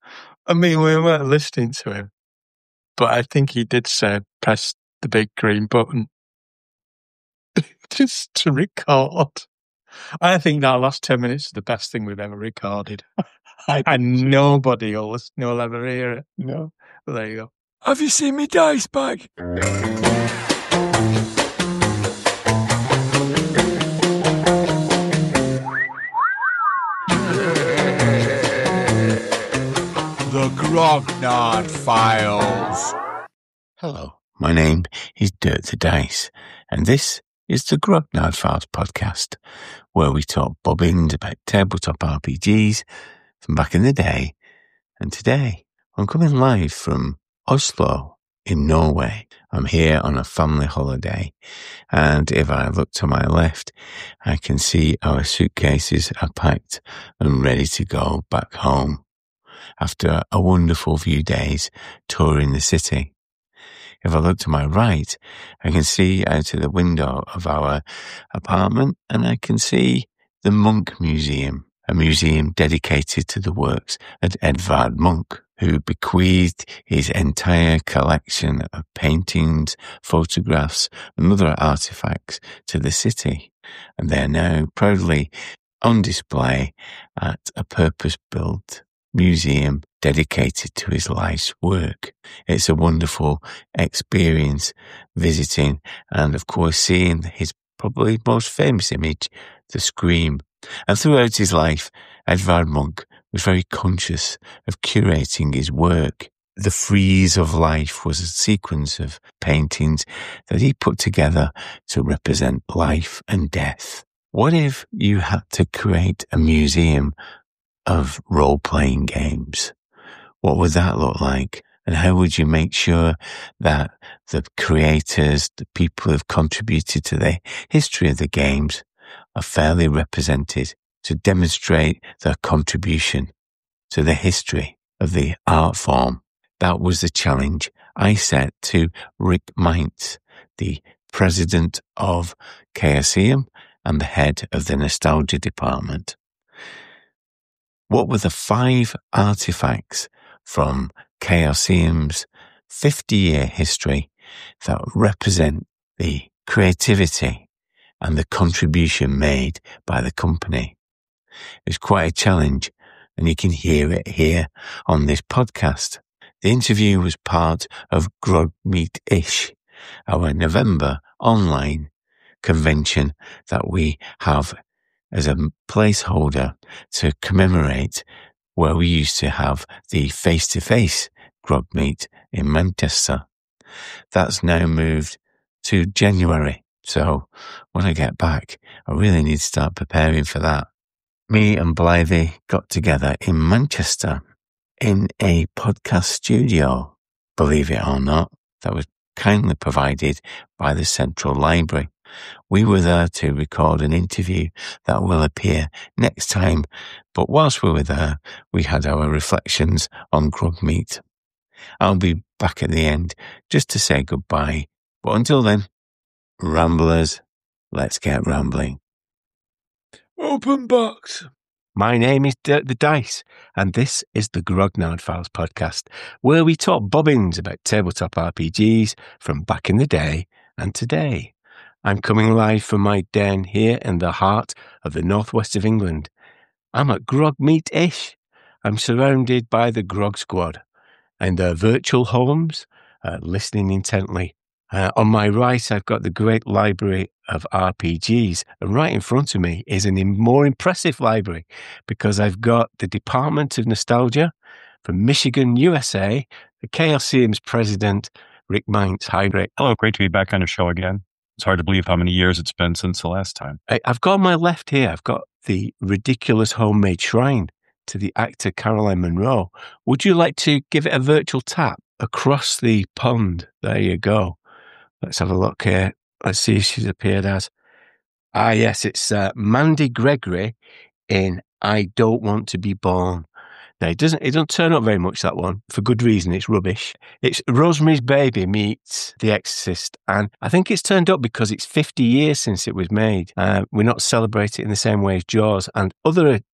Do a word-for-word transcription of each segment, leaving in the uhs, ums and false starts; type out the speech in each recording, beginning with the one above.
I mean, we weren't listening to him, but I think he did say, press the big green button just to record. I think that last ten minutes is the best thing we've ever recorded. And nobody will, listen, will ever hear it. No. Well, there you go. Have you seen me dice bag? The Grognard Files. Hello, my name is Dirk the Dice, and this is the Grognard Files podcast, where we talk bobbins about tabletop R P Gs from back in the day and today. I'm coming live from Oslo in Norway. I'm here on a family holiday, and if I look to my left, I can see our suitcases are packed and ready to go back home after a wonderful few days touring the city. If I look to my right, I can see out of the window of our apartment, and I can see the Munch Museum, a museum dedicated to the works of Edvard Munch, who bequeathed his entire collection of paintings, photographs, and other artifacts to the city. And they are now proudly on display at a purpose-built museum dedicated to his life's work. It's a wonderful experience visiting and, of course, seeing his probably most famous image, the Scream. And throughout his life, Edvard Munch was very conscious of curating his work. The Frieze of Life was a sequence of paintings that he put together to represent life and death. What if you had to create a museum of role-playing games? What would that look like? And how would you make sure that the creators, the people who have contributed to the history of the games, are fairly represented to demonstrate their contribution to the history of the art form? That was the challenge I set to Rick Meintz, the president of Chaosium and the head of the nostalgia department. What were the five artifacts from Chaosium's fifty-year history that represent the creativity and the contribution made by the company? It was quite a challenge, and you can hear it here on this podcast. The interview was part of Grogmeet-ish, our November online convention that we have as a placeholder to commemorate where we used to have the face-to-face Grogmeet in Manchester. That's now moved to January. So when I get back, I really need to start preparing for that. Me and Blythe got together in Manchester in a podcast studio, believe it or not, that was kindly provided by the Central Library. We were there to record an interview that will appear next time, but whilst we were there, we had our reflections on Grogmeet. I'll be back at the end just to say goodbye, but until then, ramblers, let's get rambling. Open box. My name is Dirk the Dice, and this is the Grognard Files podcast, where we talk bobbins about tabletop R P Gs from back in the day and today. I'm coming live from my den here in the heart of the northwest of England. I'm at Grogmeet-ish. I'm surrounded by the Grog Squad and their virtual homes, uh, listening intently. Uh, on my right, I've got the great library of R P Gs, and right in front of me is an im- more impressive library because I've got the Department of Nostalgia from Michigan, U S A, the Chaosium's president, Rick Meintz. Hi, Rick. Hello, great to be back on the show again. It's hard to believe how many years it's been since the last time. I, I've got on my left here, I've got the ridiculous homemade shrine to the actor Caroline Munro. Would you like to give it a virtual tap across the pond? There you go. Let's have a look here. Let's see if she's appeared as. Ah, yes, it's uh, Mandy Gregory in I Don't Want to Be Born. Now, it doesn't, it doesn't turn up very much, that one, for good reason. It's rubbish. It's Rosemary's Baby meets The Exorcist, and I think it's turned up because it's fifty years since it was made. Uh, we're not celebrating it in the same way as Jaws and other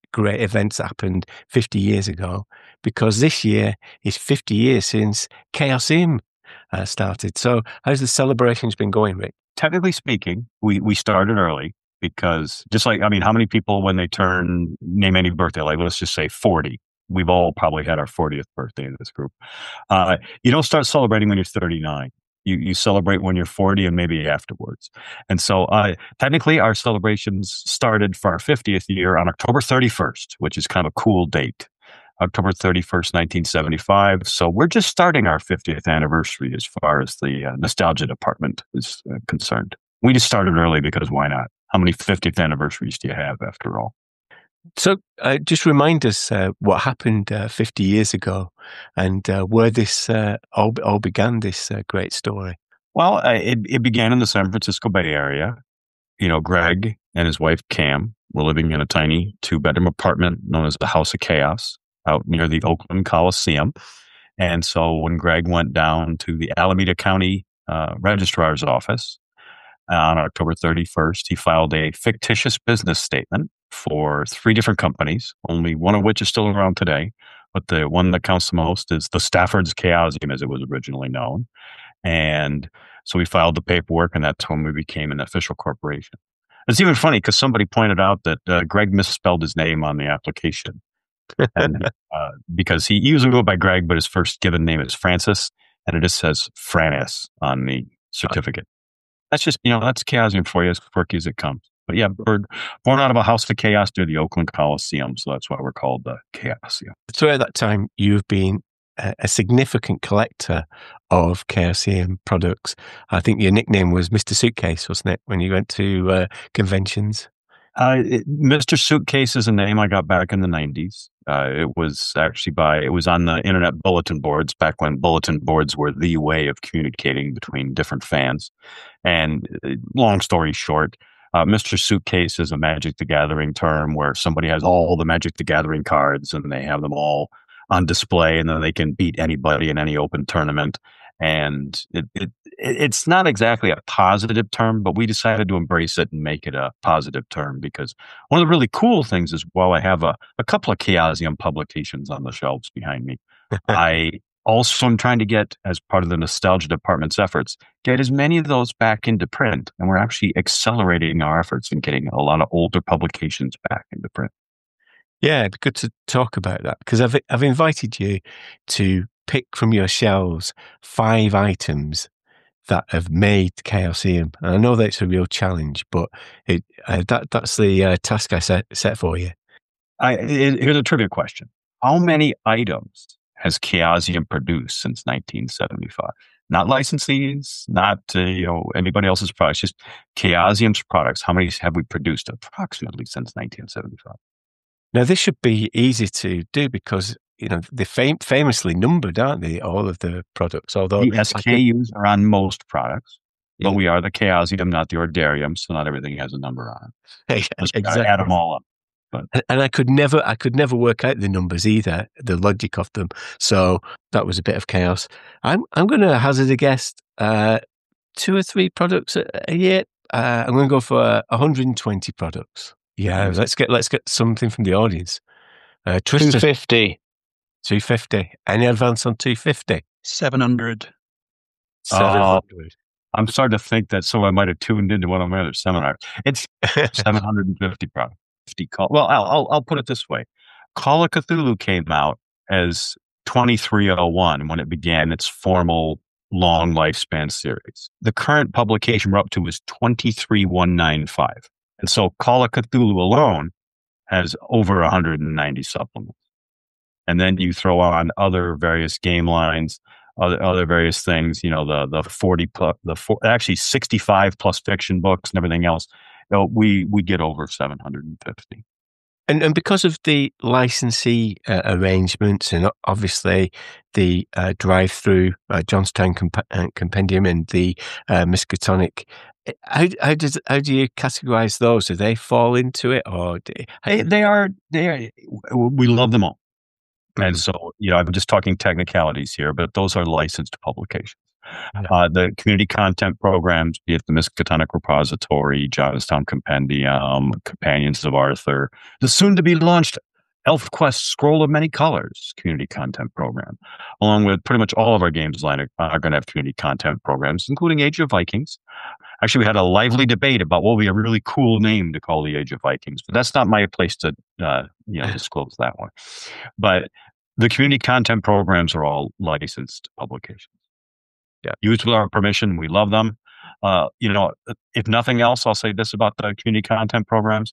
great events that happened fifty years ago, because this year is fifty years since Chaosium uh, started. So how's the celebrations been going, Rick? Technically speaking, we, we started early because just like, I mean, how many people when they turn, name any birthday, like let's just say forty, we've all probably had our fortieth birthday in this group. Uh, you don't start celebrating when you're thirty-nine. You, you celebrate when you're forty and maybe afterwards. And so uh, technically our celebrations started for our fiftieth year on October thirty-first, which is kind of a cool date. October thirty-first, nineteen seventy-five. So we're just starting our fiftieth anniversary as far as the uh, nostalgia department is uh, concerned. We just started early because why not? How many fiftieth anniversaries do you have after all? So uh, just remind us uh, what happened uh, fifty years ago and uh, where this uh, all, all began, this uh, great story. Well, uh, it, it began in the San Francisco Bay Area. You know, Greg and his wife, Cam, were living in a tiny two-bedroom apartment known as the House of Chaos out near the Oakland Coliseum. And so when Greg went down to the Alameda County uh, Registrar's office on October thirty-first, he filed a fictitious business statement for three different companies, only one of which is still around today. But the one that counts the most is the Stafford's Chaosium, as it was originally known. And so we filed the paperwork, and that's when we became an official corporation. It's even funny because somebody pointed out that uh, Greg misspelled his name on the application. and, uh, because he usually go by Greg, but his first given name is Francis, and it just says Franis on the certificate. That's just, you know, that's Chaosium for you, as quirky as it comes. But yeah, we're born out of a house of chaos near the Oakland Coliseum, so that's why we're called the Chaosium. So at that time, you've been a, a significant collector of Chaosium products. I think your nickname was Mister Suitcase, wasn't it, when you went to uh, conventions? Uh, it, Mister Suitcase is a name I got back in the nineties. Uh, it was actually by, it was on the internet bulletin boards back when bulletin boards were the way of communicating between different fans. And uh, long story short, uh, Mister Suitcase is a Magic the Gathering term where somebody has all the Magic the Gathering cards and they have them all on display, and then they can beat anybody in any open tournament. And it, it it's not exactly a positive term, but we decided to embrace it and make it a positive term because one of the really cool things is while I have a, a couple of Chaosium publications on the shelves behind me, I also am trying to get, as part of the nostalgia department's efforts, get as many of those back into print. And we're actually accelerating our efforts in getting a lot of older publications back into print. Yeah, it'd be good to talk about that because I've I've invited you to pick from your shelves five items that have made Chaosium. And I know that it's a real challenge, but it, uh, that that's the uh, task I set set for you. I, it, here's a trivia question: how many items has Chaosium produced since nineteen seventy-five? Not licensees, not uh, you know anybody else's products, just Chaosium's products. How many have we produced approximately since nineteen seventy-five? Now, this should be easy to do because, you know, they're fam- famously numbered, aren't they, all of the products? Although the S K Us are on most products, Yeah. but we are the Chaosium, not the Ordarium, so not everything has a number on it. Just gotta Exactly. add them all up. And- And I could never, I could never work out the numbers either, the logic of them. So that was a bit of chaos. I'm, I'm going to hazard a guess, uh, two or three products a, a year. Uh, I'm going to go for uh, one hundred twenty products. Yeah, let's get let's get something from the audience. Uh, two Tristan, fifty. two fifty. Any advance on two fifty? seven hundred. seven hundred. I'm starting to think that someone might have tuned into one of my other seminars. It's seven hundred fifty products. fifty call. Well, I'll, I'll I'll put it this way: Call of Cthulhu came out as twenty-three oh one when it began its formal long lifespan series. The current publication we're up to is twenty-three one ninety-five, and so Call of Cthulhu alone has over one hundred ninety supplements. And then you throw on other various game lines, other other various things. You know, the the forty plus, the four, actually sixty-five plus fiction books and everything else. You know, we we get over seven hundred fifty. And and because of the licensee uh, arrangements and obviously the uh, drive-through uh, Johnstown comp- uh, Compendium and the uh, Miskatonic, how how does how do you categorize those? Do they fall into it, or do, They, they are they are, we love them all. Mhm. And so, you know, I'm just talking technicalities here, but those are licensed publications. Uh, the community content programs, be it the Miskatonic Repository, Johnstown Compendium, Companions of Arthur, the soon-to-be launched ElfQuest Scroll of Many Colors community content program, along with pretty much all of our games line are, are going to have community content programs, including Age of Vikings. Actually, we had a lively debate about what would be a really cool name to call the Age of Vikings, but that's not my place to uh, you know disclose that one. But the community content programs are all licensed publications. Yeah, used with our permission. We love them. Uh, you know, if nothing else, I'll say this about the community content programs.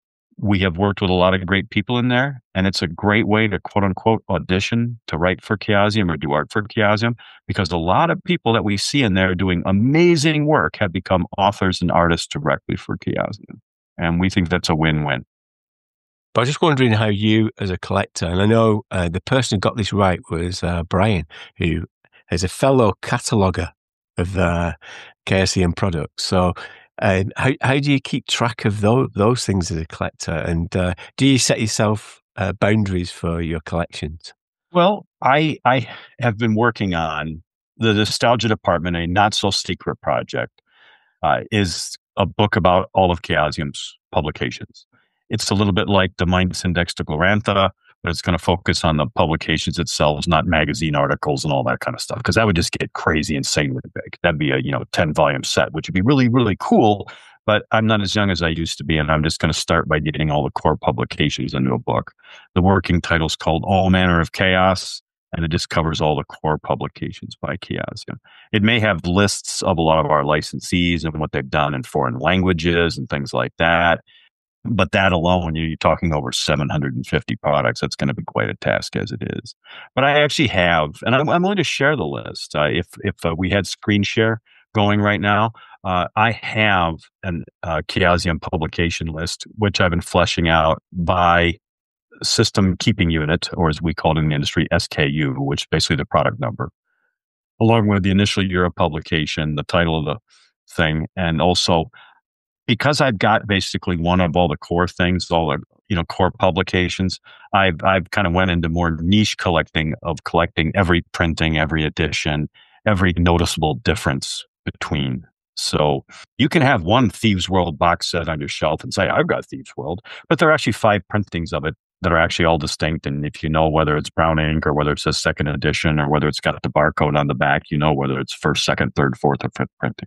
We have worked with a lot of great people in there, and it's a great way to quote unquote audition to write for Chaosium or do art for Chaosium, because a lot of people that we see in there doing amazing work have become authors and artists directly for Chaosium. And we think that's a win-win. But I was just wondering how you, as a collector, and I know uh, the person who got this right was uh, Brian, who is a fellow cataloger of uh, Chaosium products. So Uh, how how do you keep track of those those things as a collector, and uh, do you set yourself uh, boundaries for your collections? Well, I I have been working on the Nostalgia Department, a not so secret project, uh, is a book about all of Chaosium's publications. It's a little bit like the Minds Index to Glorantha, but it's going to focus on the publications itself, not magazine articles and all that kind of stuff, because that would just get crazy insanely big. That'd be a, you know, ten volume set, which would be really, really cool. But I'm not as young as I used to be, and I'm just going to start by getting all the core publications into a book. The working title is called All Manner of Chaos, and it just covers all the core publications by Chaosium. It may have lists of a lot of our licensees and what they've done in foreign languages and things like that. But that alone, you're talking over seven hundred fifty products. That's going to be quite a task as it is. But I actually have, and I'm, I'm willing to share the list. Uh, if if uh, we had screen share going right now, uh, I have an uh, Chaosium publication list, which I've been fleshing out by system keeping unit, or as we call it in the industry, S K U, which is basically the product number, along with the initial year of publication, the title of the thing, and also because I've got basically one of all the core things, all the you know core publications, I've I've kind of went into more niche collecting of collecting every printing, every edition, every noticeable difference between. So you can have one Thieves World box set on your shelf and say, I've got Thieves World, but there are actually five printings of it that are actually all distinct. And if you know whether it's brown ink or whether it's a second edition or whether it's got the barcode on the back, you know whether it's first, second, third, fourth, or fifth printing.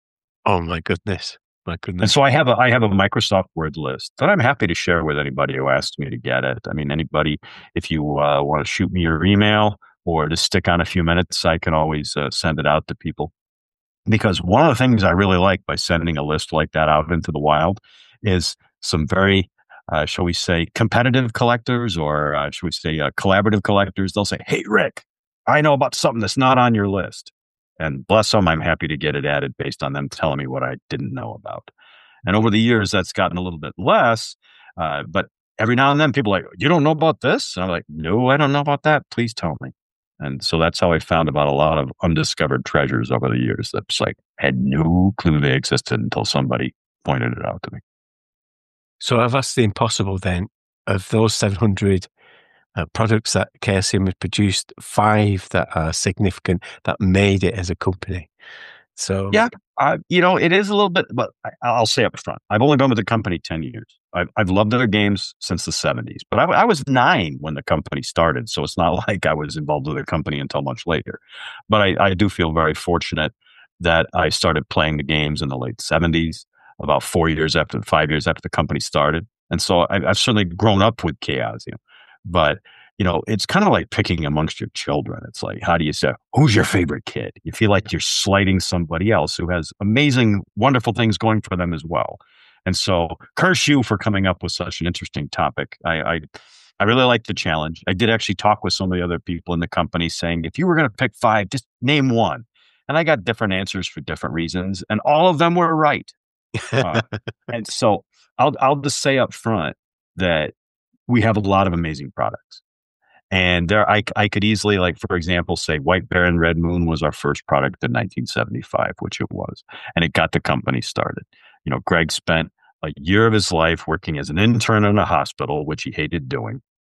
Oh my goodness. My goodness. And so I have a I have a Microsoft Word list that I'm happy to share with anybody who asks me to get it. I mean, anybody, if you uh, want to shoot me your email or to stick on a few minutes, I can always uh, send it out to people. Because one of the things I really like by sending a list like that out into the wild is some very, uh, shall we say, competitive collectors, or uh, shall we say, uh, collaborative collectors. They'll say, "Hey, Rick, I know about something that's not on your list." And bless them, I'm happy to get it added based on them telling me what I didn't know about. And over the years, that's gotten a little bit less. Uh, but every now and then, people are like, "You don't know about this?" And I'm like, "No, I don't know about that. Please tell me." And so that's how I found about a lot of undiscovered treasures over the years. That's like, I had no clue they existed until somebody pointed it out to me. So I've asked the impossible then. Of those seven hundred uh, products that Chaosium has produced, five that are significant, that made it as a company. So yeah, uh, you know, it is a little bit, but I, I'll say up front, I've only been with the company ten years. I've, I've loved their games since the seventies, but I, I was nine when the company started. So it's not like I was involved with the company until much later. But I, I do feel very fortunate that I started playing the games in the late seventies, about four years after, five years after the company started. And so I, I've certainly grown up with Chaosium. But you know, it's kind of like picking amongst your children. It's like, how do you say, who's your favorite kid? You feel like you're slighting somebody else who has amazing, wonderful things going for them as well. And so curse you for coming up with such an interesting topic. I, I, I really like the challenge. I did actually talk with some of the other people in the company saying, if you were going to pick five, just name one. And I got different answers for different reasons. And all of them were right. Uh, and so I'll, I'll just say up front that we have a lot of amazing products. And there, I, I could easily, like, for example, say White Bear and Red Moon was our first product in nineteen seventy-five, which it was. And it got the company started. You know, Greg spent a year of his life working as an intern in a hospital, which he hated doing.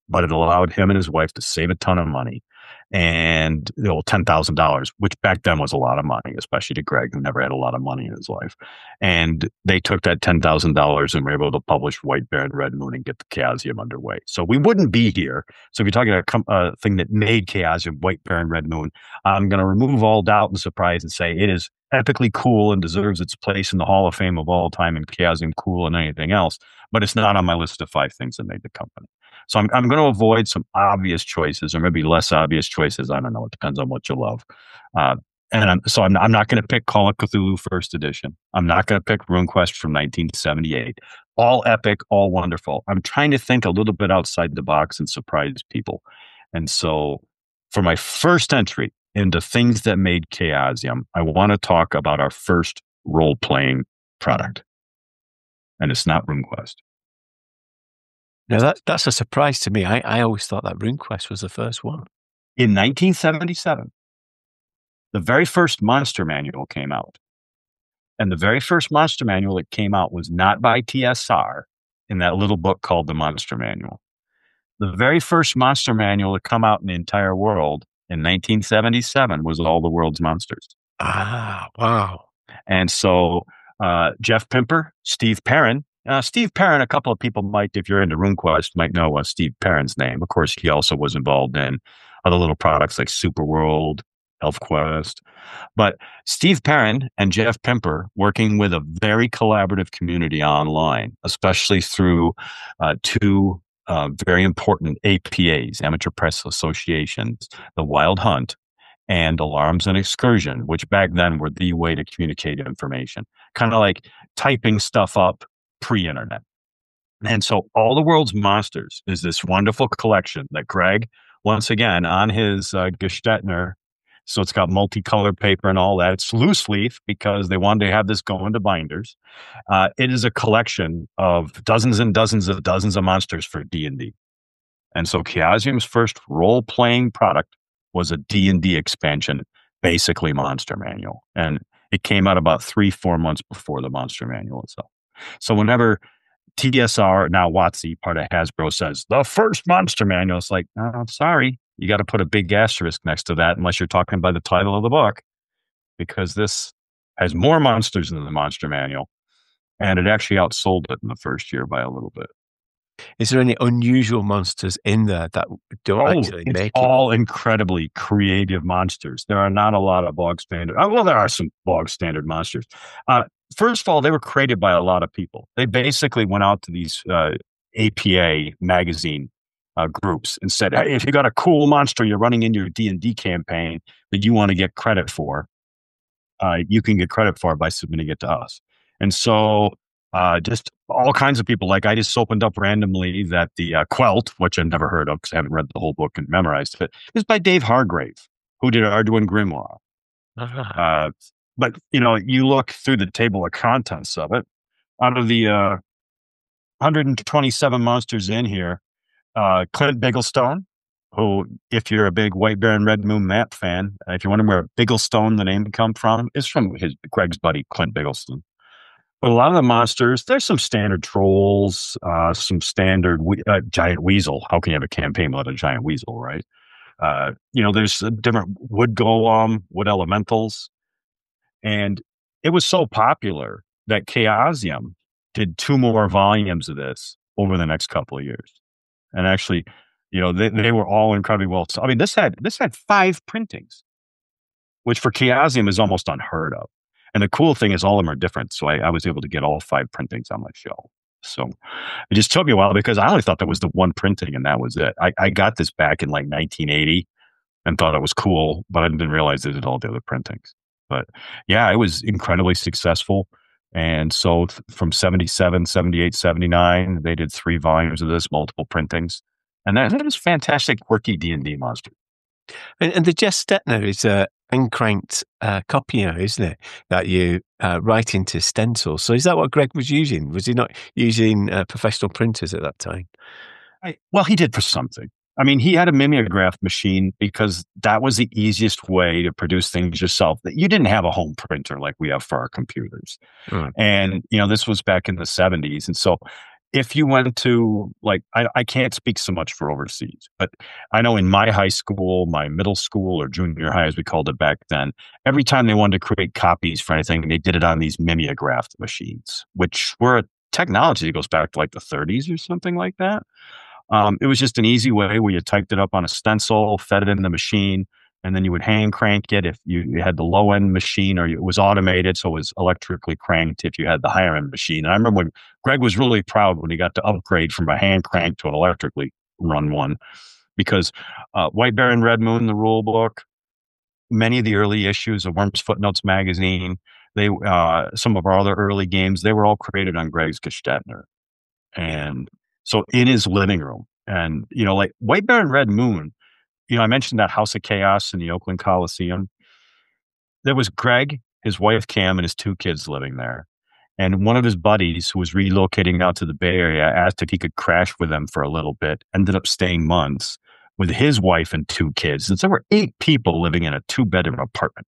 but it allowed him and his wife to save a ton of money. And you know, ten thousand dollars, which back then was a lot of money, especially to Greg, who never had a lot of money in his life. And they took that ten thousand dollars and were able to publish White Bear and Red Moon and get the Chaosium underway. So we wouldn't be here. So if you're talking about a uh, thing that made Chaosium, White Bear and Red Moon, I'm going to remove all doubt and surprise and say it is epically cool and deserves its place in the Hall of Fame of all time, and Chaosium cooler than anything else. But it's not on my list of five things that made the company. So I'm I'm going to avoid some obvious choices, or maybe less obvious choices. I don't know. It depends on what you love. Uh, and I'm, so I'm, I'm not going to pick Call of Cthulhu First Edition. I'm not going to pick RuneQuest from nineteen seventy-eight. All epic, all wonderful. I'm trying to think a little bit outside the box and surprise people. And so for my first entry into things that made Chaosium, I want to talk about our first role-playing product. And it's not RuneQuest. Now, that, that's a surprise to me. I, I always thought that RuneQuest was the first one. In nineteen seventy-seven, the very first monster manual came out. And the very first monster manual that came out was not by T S R in that little book called The Monster Manual. The very first monster manual to come out in the entire world in nineteen seventy-seven was All the World's Monsters. Ah, wow. And so uh, Jeff Pimper, Steve Perrin, Uh, Steve Perrin, a couple of people might, if you're into RuneQuest, might know uh, Steve Perrin's name. Of course, he also was involved in other little products like Superworld, ElfQuest. But Steve Perrin and Jeff Pimper, working with a very collaborative community online, especially through uh, two uh, very important A P As, Amateur Press Associations, the Wild Hunt and Alarms and Excursion, which back then were the way to communicate information, kind of like typing stuff up pre-internet. And so All the World's Monsters is this wonderful collection that Greg, once again, on his uh, Gestetner, so it's got multicolored paper and all that. It's loose leaf because they wanted to have this go into binders. Uh, it is a collection of dozens and dozens of dozens of monsters for D and D. And so Chaosium's first role-playing product was a D and D expansion, basically Monster Manual. And it came out about three, four months before the Monster Manual itself. So whenever T S R, now WotC, part of Hasbro, says the first Monster Manual, it's like, oh, I'm sorry, you got to put a big asterisk next to that unless you're talking by the title of the book, because this has more monsters than the Monster Manual, and it actually outsold it in the first year by a little bit. Is there any unusual monsters in there that don't Oh, actually it's make all incredibly creative monsters. There are not a lot of bog standard. Oh, well, there are some bog standard monsters. Uh, first of all, they were created by a lot of people. They basically went out to these uh, A P A magazine uh, groups and said, hey, if you got a cool monster you're running in your D and D campaign that you want to get credit for, uh, you can get credit for it by submitting it to us. And so uh, just all kinds of people, like I just opened up randomly that the uh, Quelt, which I've never heard of because I haven't read the whole book and memorized it, is by Dave Hargrave, who did Arduin Grimoire. Uh, but, you know, you look through the table of contents of it, out of the uh, one hundred twenty-seven monsters in here, uh, Clint Bigglestone, who, if you're a big White Bear and Red Moon map fan, if you're wondering where Bigglestone, the name, come from, is from his Greg's buddy, Clint Bigglestone. But a lot of the monsters, there's some standard trolls, uh, some standard we- uh, giant weasel. How can you have a campaign without a giant weasel, right? Uh, you know, there's a different wood golem, wood elementals. And it was so popular that Chaosium did two more volumes of this over the next couple of years. And actually, you know, they, they were all incredibly well. I mean, this had this had five printings, which for Chaosium is almost unheard of. And the cool thing is all of them are different. So I, I was able to get all five printings on my shelf. So it just took me a while because I only thought that was the one printing and that was it. I, I got this back in like nineteen eighty and thought it was cool, but I didn't realize they did all the other printings. But yeah, it was incredibly successful. And so th- from seventy-seven, seventy-eight, seventy-nine, they did three volumes of this, multiple printings. And that, that was fantastic, quirky D and D monster. And, and the Gestetner is a uncranked uh, copier, isn't it? That you uh, write into stencils. So is that what Greg was using? Was he not using uh, professional printers at that time? I, well, he did for something. I mean, he had a mimeograph machine because that was the easiest way to produce things yourself. You didn't have a home printer like we have for our computers. Mm. And, you know, this was back in the seventies. And so if you went to, like, I, I can't speak so much for overseas, but I know in my high school, my middle school or junior high, as we called it back then, every time they wanted to create copies for anything, they did it on these mimeograph machines, which were a technology that goes back to like the thirties or something like that. Um, it was just an easy way where you typed it up on a stencil, fed it in the machine, and then you would hand crank it if you, you had the low end machine, or it was automated, so it was electrically cranked if you had the higher end machine. And I remember when Greg was really proud when he got to upgrade from a hand crank to an electrically run one, because uh, White Bear and Red Moon, the rule book, many of the early issues of Worms Footnotes magazine, they uh, some of our other early games, they were all created on Greg's Gestetner. And so in his living room, and, you know, like White Bear and Red Moon, you know, I mentioned that House of Chaos in the Oakland Coliseum. There was Greg, his wife Cam, and his two kids living there. And one of his buddies, who was relocating out to the Bay Area, asked if he could crash with them for a little bit. Ended up staying months with his wife and two kids. And so there were eight people living in a two-bedroom apartment.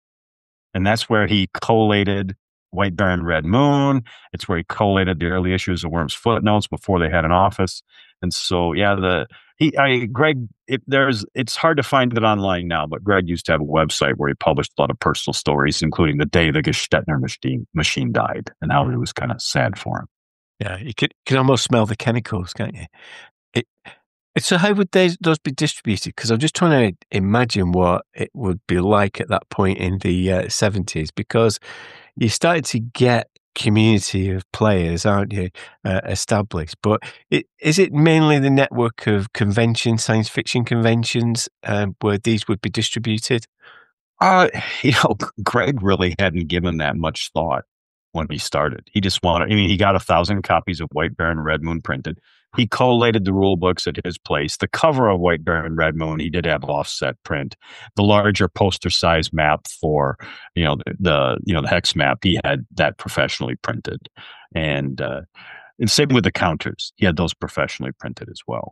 And that's where he collated White Bear and Red Moon. It's where he collated the early issues of Worms Footnotes before they had an office. And so, yeah, the he, I, Greg, it, there's, it's hard to find it online now, but Greg used to have a website where he published a lot of personal stories, including the day the Gestetner machine machine died, and how it was kind of sad for him. Yeah, you could can almost smell the chemicals, can't you? It, so how would they, those be distributed? Because I'm just trying to imagine what it would be like at that point in the uh, seventies, because you started to get community of players, aren't you, uh, established? But it, is it mainly the network of conventions, science fiction conventions, um, where these would be distributed? Uh, you know, Greg really hadn't given that much thought when he started. He just wanted, I mean, he got a thousand copies of White Bear and Red Moon printed. He collated the rule books at his place. The cover of White Bear and Red Moon, he did have offset print. The larger poster size map for, you know, the, the you know, the hex map, he had that professionally printed. And, uh, and same with the counters. He had those professionally printed as well.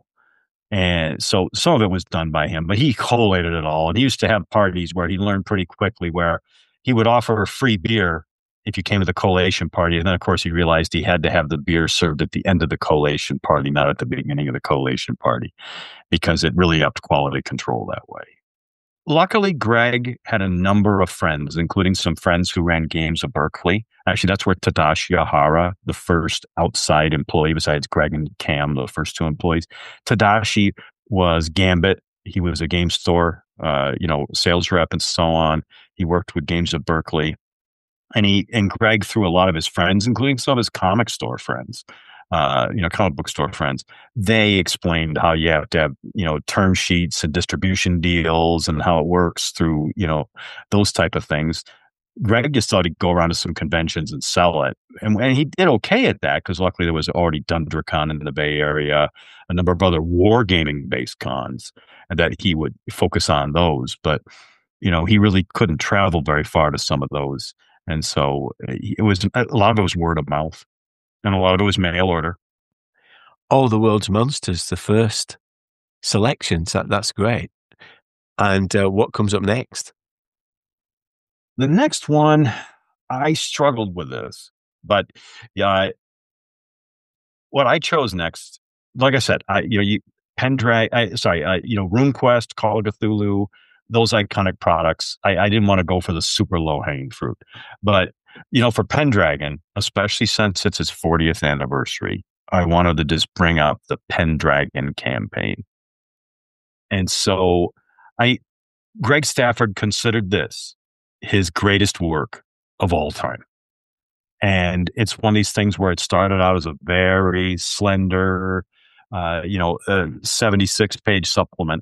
And so some of it was done by him, but he collated it all. And he used to have parties where he learned pretty quickly where he would offer free beer if you came to the collation party. And then, of course, he realized he had to have the beer served at the end of the collation party, not at the beginning of the collation party, because it really upped quality control that way. Luckily, Greg had a number of friends, including some friends who ran games at Berkeley. Actually, that's where Tadashi Ahara, the first outside employee besides Greg and Cam, the first two employees. Tadashi was Gambit. He was a game store, uh, you know, sales rep and so on. He worked with Games at Berkeley. And he and Greg, through a lot of his friends, including some of his comic store friends, uh, you know, comic book store friends, they explained how you have to have, you know, term sheets and distribution deals and how it works through, you know, those type of things. Greg just thought he'd go around to some conventions and sell it. And, and he did okay at that, because luckily there was already DundraCon in the Bay Area, a number of other wargaming based cons, and that he would focus on those. But, you know, he really couldn't travel very far to some of those. And so it was, a lot of it was word of mouth, and a lot of it was mail order. Oh, the World's Monsters, the first selections. That, that's great. And uh, what comes up next? The next one, I struggled with this, but yeah, what I chose next, like I said, I you know, you Pendragon, I sorry, uh, you know, RuneQuest, Call of Cthulhu, those iconic products. I, I didn't want to go for the super low hanging fruit, but you know, for Pendragon, especially since it's its fortieth anniversary, I wanted to just bring up the Pendragon campaign. And so I, Greg Stafford considered this his greatest work of all time. And it's one of these things where it started out as a very slender, uh, you know, a seventy-six page supplement.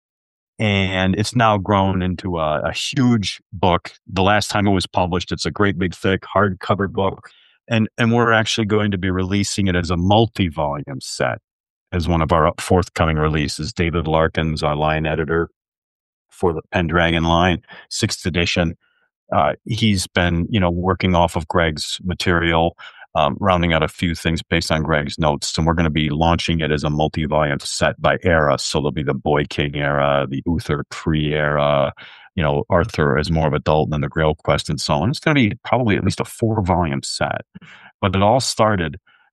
And it's now grown into a, a huge book. The last time it was published, it's a great big thick hardcover book. And, and we're actually going to be releasing it as a multi-volume set as one of our forthcoming releases. David Larkins, our line editor for the Pendragon line, sixth edition. Uh, he's been, you know, working off of Greg's material, um, rounding out a few things based on Greg's notes. And we're going to be launching it as a multi-volume set by era. So there'll be the Boy King era, the Uther Cree era, you know, Arthur as more of adult than the Grail Quest and so on. It's going to be probably at least a four volume set. But it all started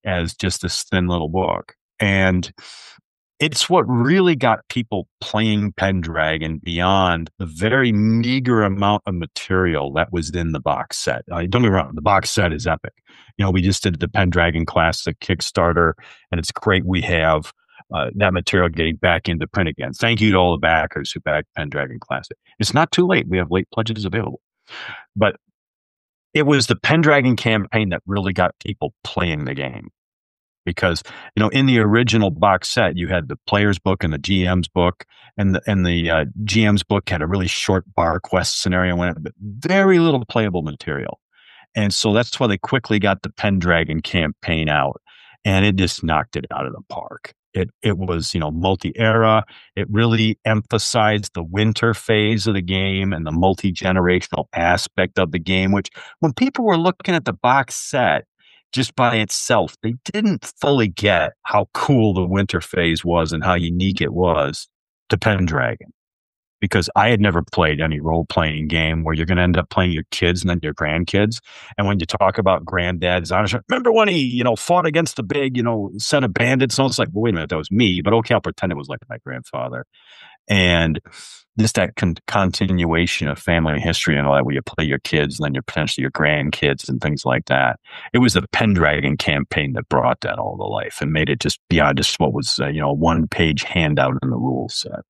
as just this thin little book. And it's what really got people playing Pendragon beyond the very meager amount of material that was in the box set. Uh, don't get me wrong, the box set is epic. You know, we just did the Pendragon Classic Kickstarter, and it's great we have uh, that material getting back into print again. Thank you to all the backers who backed Pendragon Classic. It's not too late. We have late pledges available. But it was the Pendragon campaign that really got people playing the game. Because, you know, in the original box set, you had the player's book and the G M's book, and the, and the uh, G M's book had a really short bar quest scenario in it, but very little playable material. And so that's why they quickly got the Pendragon campaign out, and it just knocked it out of the park. It it was, you know, multi-era. It really emphasized the winter phase of the game and the multi-generational aspect of the game, which when people were looking at the box set, just by itself, they didn't fully get how cool the winter phase was and how unique it was to Pendragon. Because I had never played any role-playing game where you're going to end up playing your kids and then your grandkids. And when you talk about granddad's honor, remember when he, you know, fought against the big, you know, set of bandits? So it's like, well, wait a minute, that was me. But okay, I'll pretend it was like my grandfather. And just that con- continuation of family history and all that, where you play your kids and then you're potentially your grandkids and things like that. It was the Pendragon campaign that brought that all to life and made it just beyond just what was, uh, you know, a one-page handout in the rules set.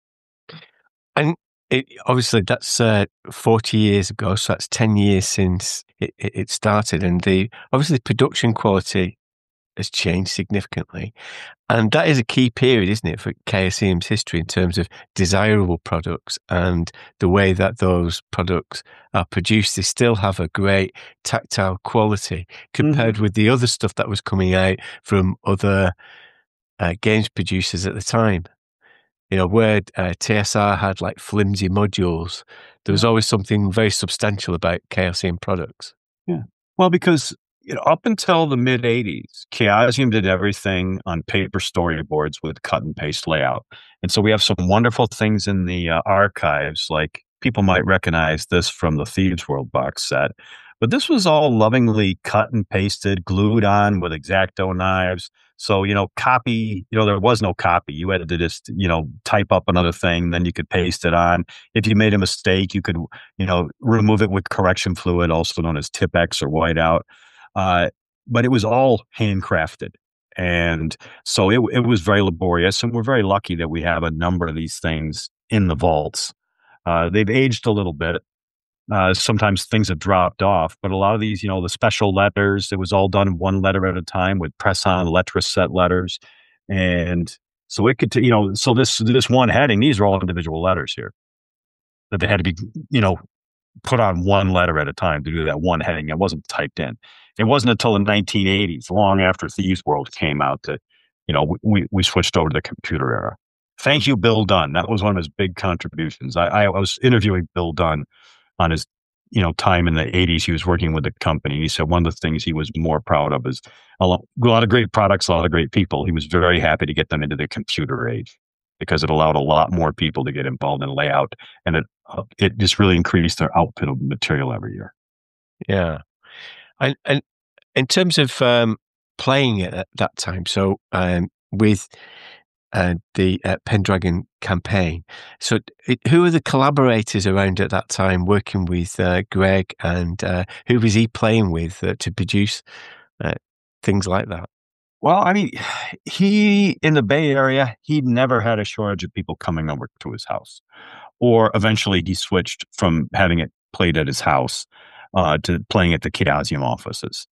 And it, obviously that's uh, forty years ago, so that's ten years since it, it, it started. And the obviously the production quality has changed significantly. And that is a key period, isn't it, for Chaosium's history in terms of desirable products and the way that those products are produced. They still have a great tactile quality compared mm-hmm. with the other stuff that was coming out from other uh, games producers at the time. You know, where uh, T S R had like flimsy modules, there was always something very substantial about Chaosium products. Yeah. Well, because you know, up until the mid eighties, Chaosium did everything on paper storyboards with cut and paste layout. And so we have some wonderful things in the uh, archives, like people might recognize this from the Thieves World box set. But this was all lovingly cut and pasted, glued on with X-Acto knives. So, you know, copy, you know, there was no copy. You had to just, you know, type up another thing, then you could paste it on. If you made a mistake, you could, you know, remove it with correction fluid, also known as Tipp-Ex or whiteout. Uh, but it was all handcrafted. And so it, it was very laborious. And we're very lucky that we have a number of these things in the vaults. Uh, they've aged a little bit. Uh, sometimes things have dropped off, but a lot of these, you know, the special letters, it was all done one letter at a time with press-on letters set letters. And so it could, you know, so this, this one heading, these are all individual letters here that they had to be, you know, put on one letter at a time to do that one heading. It wasn't typed in. It wasn't until the nineteen eighties, long after Thieves World came out, that, you know, we, we switched over to the computer era. Thank you, Bill Dunn. That was one of his big contributions. I, I was interviewing Bill Dunn on his, you know, time in the eighties. He was working with the company. He said one of the things he was more proud of is a lot, a lot of great products, a lot of great people. He was very happy to get them into the computer age because it allowed a lot more people to get involved in layout, and it uh, it just really increased their output of material every year. Yeah, and and in terms of um, playing it at that time, so um, with uh, the uh, Pendragon campaign. So, it, who are the collaborators around at that time working with uh, Greg, and uh, who was he playing with uh, to produce uh, things like that? Well, I mean, he, in the Bay Area, he never had a shortage of people coming over to his house. Or eventually he switched from having it played at his house uh, to playing at the Chaosium offices.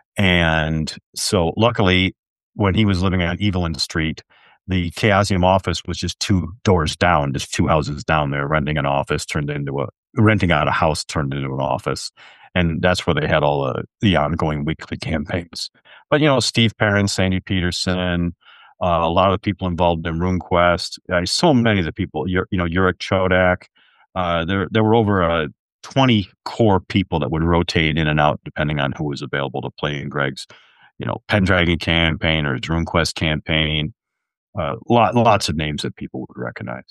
And so luckily, when he was living on Evelyn Street, the Chaosium office was just two doors down, just two houses down there, renting an office turned into a, renting out a house turned into an office. And that's where they had all the, the ongoing weekly campaigns. But, you know, Steve Perrin, Sandy Peterson, uh, a lot of the people involved in RuneQuest, uh, so many of the people, you know, Yurik Chodak, uh, there, there were over uh, twenty core people that would rotate in and out depending on who was available to play in Greg's, you know, Pendragon campaign or his RuneQuest campaign. Uh, lot, lots of names that people would recognize.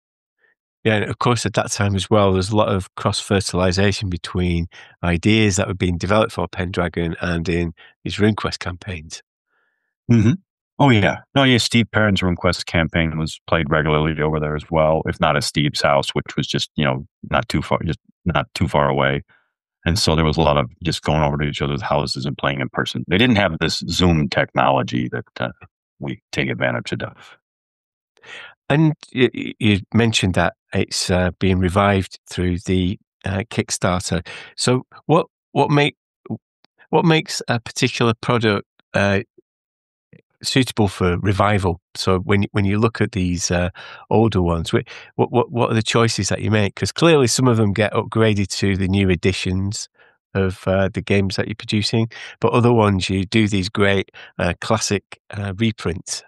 Yeah, and of course, at that time as well, there's a lot of cross-fertilization between ideas that were being developed for Pendragon and in his RuneQuest campaigns. Mm-hmm. Oh yeah, no, yeah. Steve Perrin's RuneQuest campaign was played regularly over there as well, if not at Steve's house, which was just you know not too far, just not too far away. And so there was a lot of just going over to each other's houses and playing in person. They didn't have this Zoom technology that uh, we take advantage of. And you, you mentioned that it's uh, being revived through the uh, Kickstarter. So what what make what makes a particular product uh, suitable for revival? So when when you look at these uh, older ones, what what what are the choices that you make? Because clearly some of them get upgraded to the new editions of uh, the games that you're producing, but other ones you do these great uh, classic uh, reprints.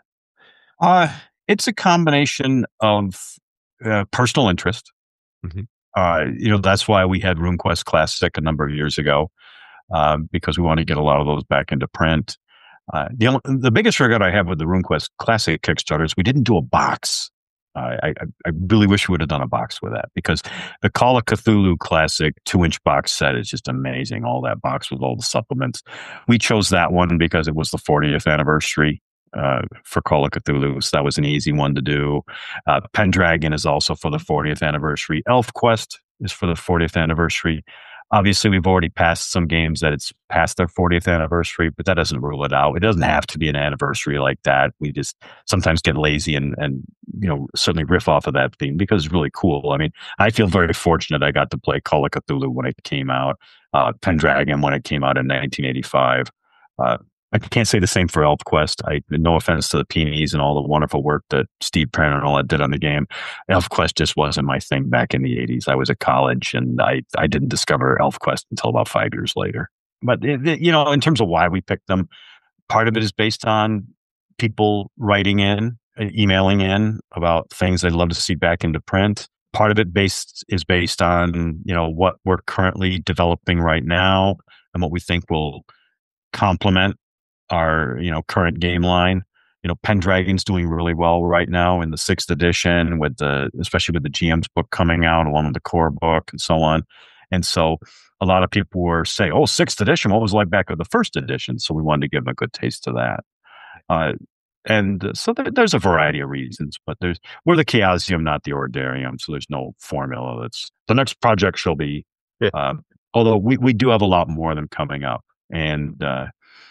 Uh, it's a combination of uh, personal interest. Mhm. Uh, you know, that's why we had RuneQuest Classic a number of years ago, um, because we want to get a lot of those back into print. Uh, the only, the biggest regret I have with the RuneQuest Classic Kickstarter is we didn't do a box. Uh, I, I I really wish we would have done a box with that, because the Call of Cthulhu Classic two-inch box set is just amazing. All that box with all the supplements. We chose that one because it was the fortieth anniversary uh, for Call of Cthulhu, so that was an easy one to do. Uh, Pendragon is also for the fortieth anniversary. ElfQuest is for the fortieth anniversary. Obviously, we've already passed some games that it's past their fortieth anniversary, but that doesn't rule it out. It doesn't have to be an anniversary like that. We just sometimes get lazy and, and you know, certainly riff off of that theme because it's really cool. I mean, I feel very fortunate I got to play Call of Cthulhu when it came out, uh, Pendragon when it came out in nineteen eighty-five. Uh, I can't say the same for ElfQuest. I, no offense to the Peonies and all the wonderful work that Steve Perrin and all that did on the game. ElfQuest just wasn't my thing back in the eighties. I was at college and I, I didn't discover ElfQuest until about five years later. But, it, you know, in terms of why we picked them, part of it is based on people writing in, emailing in about things they'd love to see back into print. Part of it based is based on, you know, what we're currently developing right now and what we think will complement our, you know, current game line. You know, Pendragon's doing really well right now in the sixth edition, with the, especially with the G M's book coming out along with the core book and so on. And so a lot of people were saying, oh, sixth edition, what was it like back with the first edition? So we wanted to give them a good taste of that. Uh, and so there, there's a variety of reasons, but there's, we're the Chaosium, not the Ordarium. So there's no formula. That's the next project shall be, Yeah. uh, although we, we do have a lot more of them coming up. And, uh,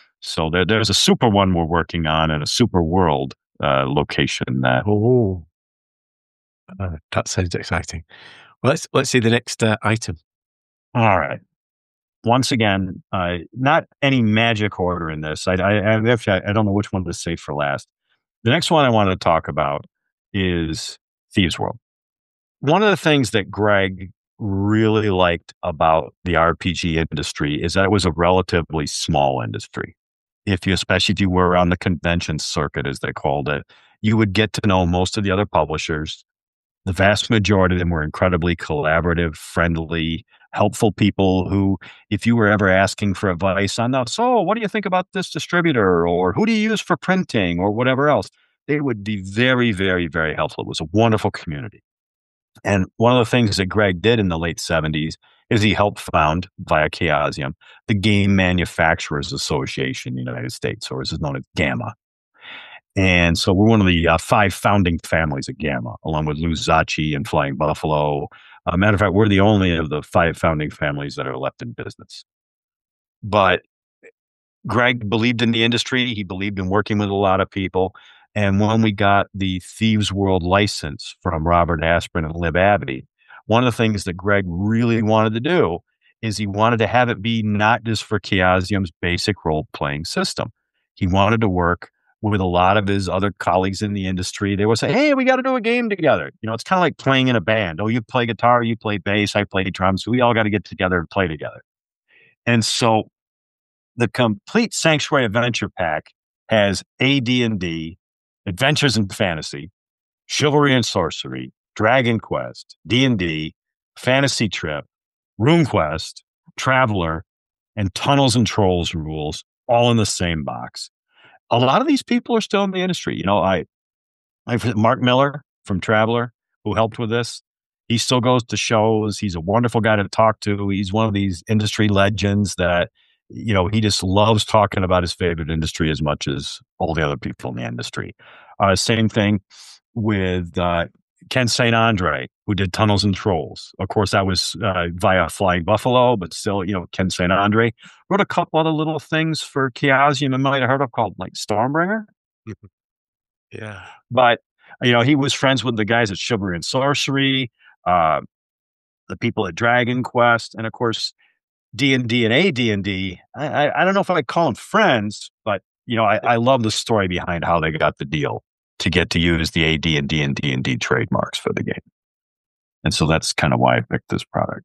So there, there's a super one we're working on and a super world uh, location that. Oh, uh, that sounds exciting. Well, let's let's see the next uh, item. All right. Once again, uh, not any magic order in this. I, I, I actually I don't know which one to save for last. The next one I want to talk about is Thieves World. One of the things that Greg really liked about the R P G industry is that it was a relatively small industry. If you, especially if you were on the convention circuit, as they called it, you would get to know most of the other publishers. The vast majority of them were incredibly collaborative, friendly, helpful people who, if you were ever asking for advice on, so what do you think about this distributor, or who do you use for printing, or whatever else, they would be very, very, very helpful. It was a wonderful community. And one of the things that Greg did in the late seventies is he helped found, via Chaosium, the Game Manufacturers Association in the United States, or as is known as GAMA. And so we're one of the uh, five founding families of GAMA, along with Lou Zacci and Flying Buffalo. Uh, matter of fact, we're the only of the five founding families that are left in business. But Greg believed in the industry. He believed in working with a lot of people. And when we got the Thieves World license from Robert Asprin and Lib Abbey, one of the things that Greg really wanted to do is he wanted to have it be not just for Chaosium's basic role-playing system. He wanted to work with a lot of his other colleagues in the industry. They would say, hey, we got to do a game together. You know, it's kind of like playing in a band. Oh, you play guitar, you play bass, I play drums. We all got to get together and play together. And so the complete Sanctuary Adventure Pack has A D and D, Adventures in Fantasy, Chivalry and Sorcery, Dragon Quest, D and D, Fantasy Trip, RuneQuest, Traveler, and Tunnels and Trolls rules, all in the same box. A lot of these people are still in the industry. You know, I, I've Mark Miller from Traveler, who helped with this. He still goes to shows. He's a wonderful guy to talk to. He's one of these industry legends that you know, he just loves talking about his favorite industry as much as all the other people in the industry. Uh, same thing with uh, Ken Saint Andre, who did Tunnels and Trolls. Of course, that was uh, via Flying Buffalo, but still, you know, Ken Saint Andre wrote a couple other little things for Chaosium you might have heard of called like Stormbringer. Yeah. But, you know, he was friends with the guys at Chivalry and Sorcery, uh, the people at Dragon Quest, and of course, D and D and A D and D. I, I, I don't know if I call them friends, but, you know, I, I love the story behind how they got the deal to get to use the A D and D and D and D trademarks for the game. And so that's kind of why I picked this product.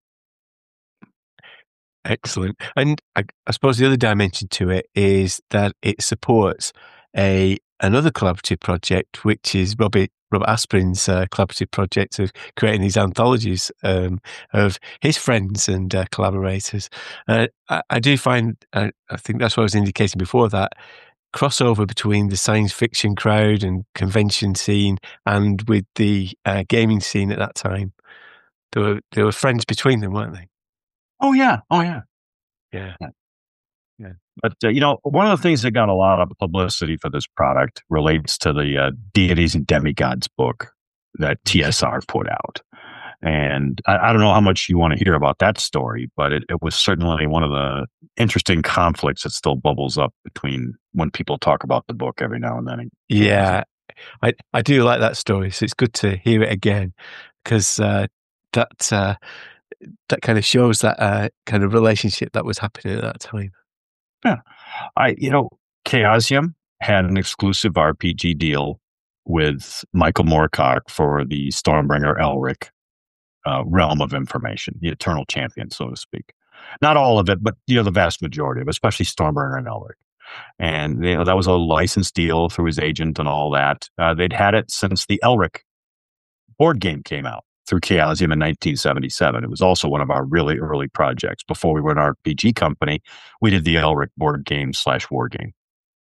Excellent. And I, I suppose the other dimension to it is that it supports a another collaborative project, which is Robert, Robert Asprin's uh, collaborative project of creating these anthologies um, of his friends and uh, collaborators. Uh, I, I do find, uh, I think that's what I was indicating before, that crossover between the science fiction crowd and convention scene and with the uh, gaming scene at that time. There were, there were friends between them, weren't they? Oh, yeah. Oh, yeah. Yeah. Yeah. yeah. But, uh, you know, one of the things that got a lot of publicity for this product relates to the uh, Deities and Demigods book that T S R put out. And I, I don't know how much you want to hear about that story, but it, it was certainly one of the interesting conflicts that still bubbles up between when people talk about the book every now and then. Yeah, I, I do like that story. So it's good to hear it again, because uh, that uh, that kind of shows that uh, kind of relationship that was happening at that time. Yeah. I, you know, Chaosium had an exclusive R P G deal with Michael Moorcock for the Stormbringer Elric uh, realm of information, the Eternal Champion, so to speak. Not all of it, but, you know, the vast majority of it, especially Stormbringer and Elric. And, you know, that was a license deal through his agent and all that. Uh, they'd had it since the Elric board game came out through Chaosium in nineteen seventy-seven. It was also one of our really early projects. Before we were an R P G company, we did the Elric board game slash war game.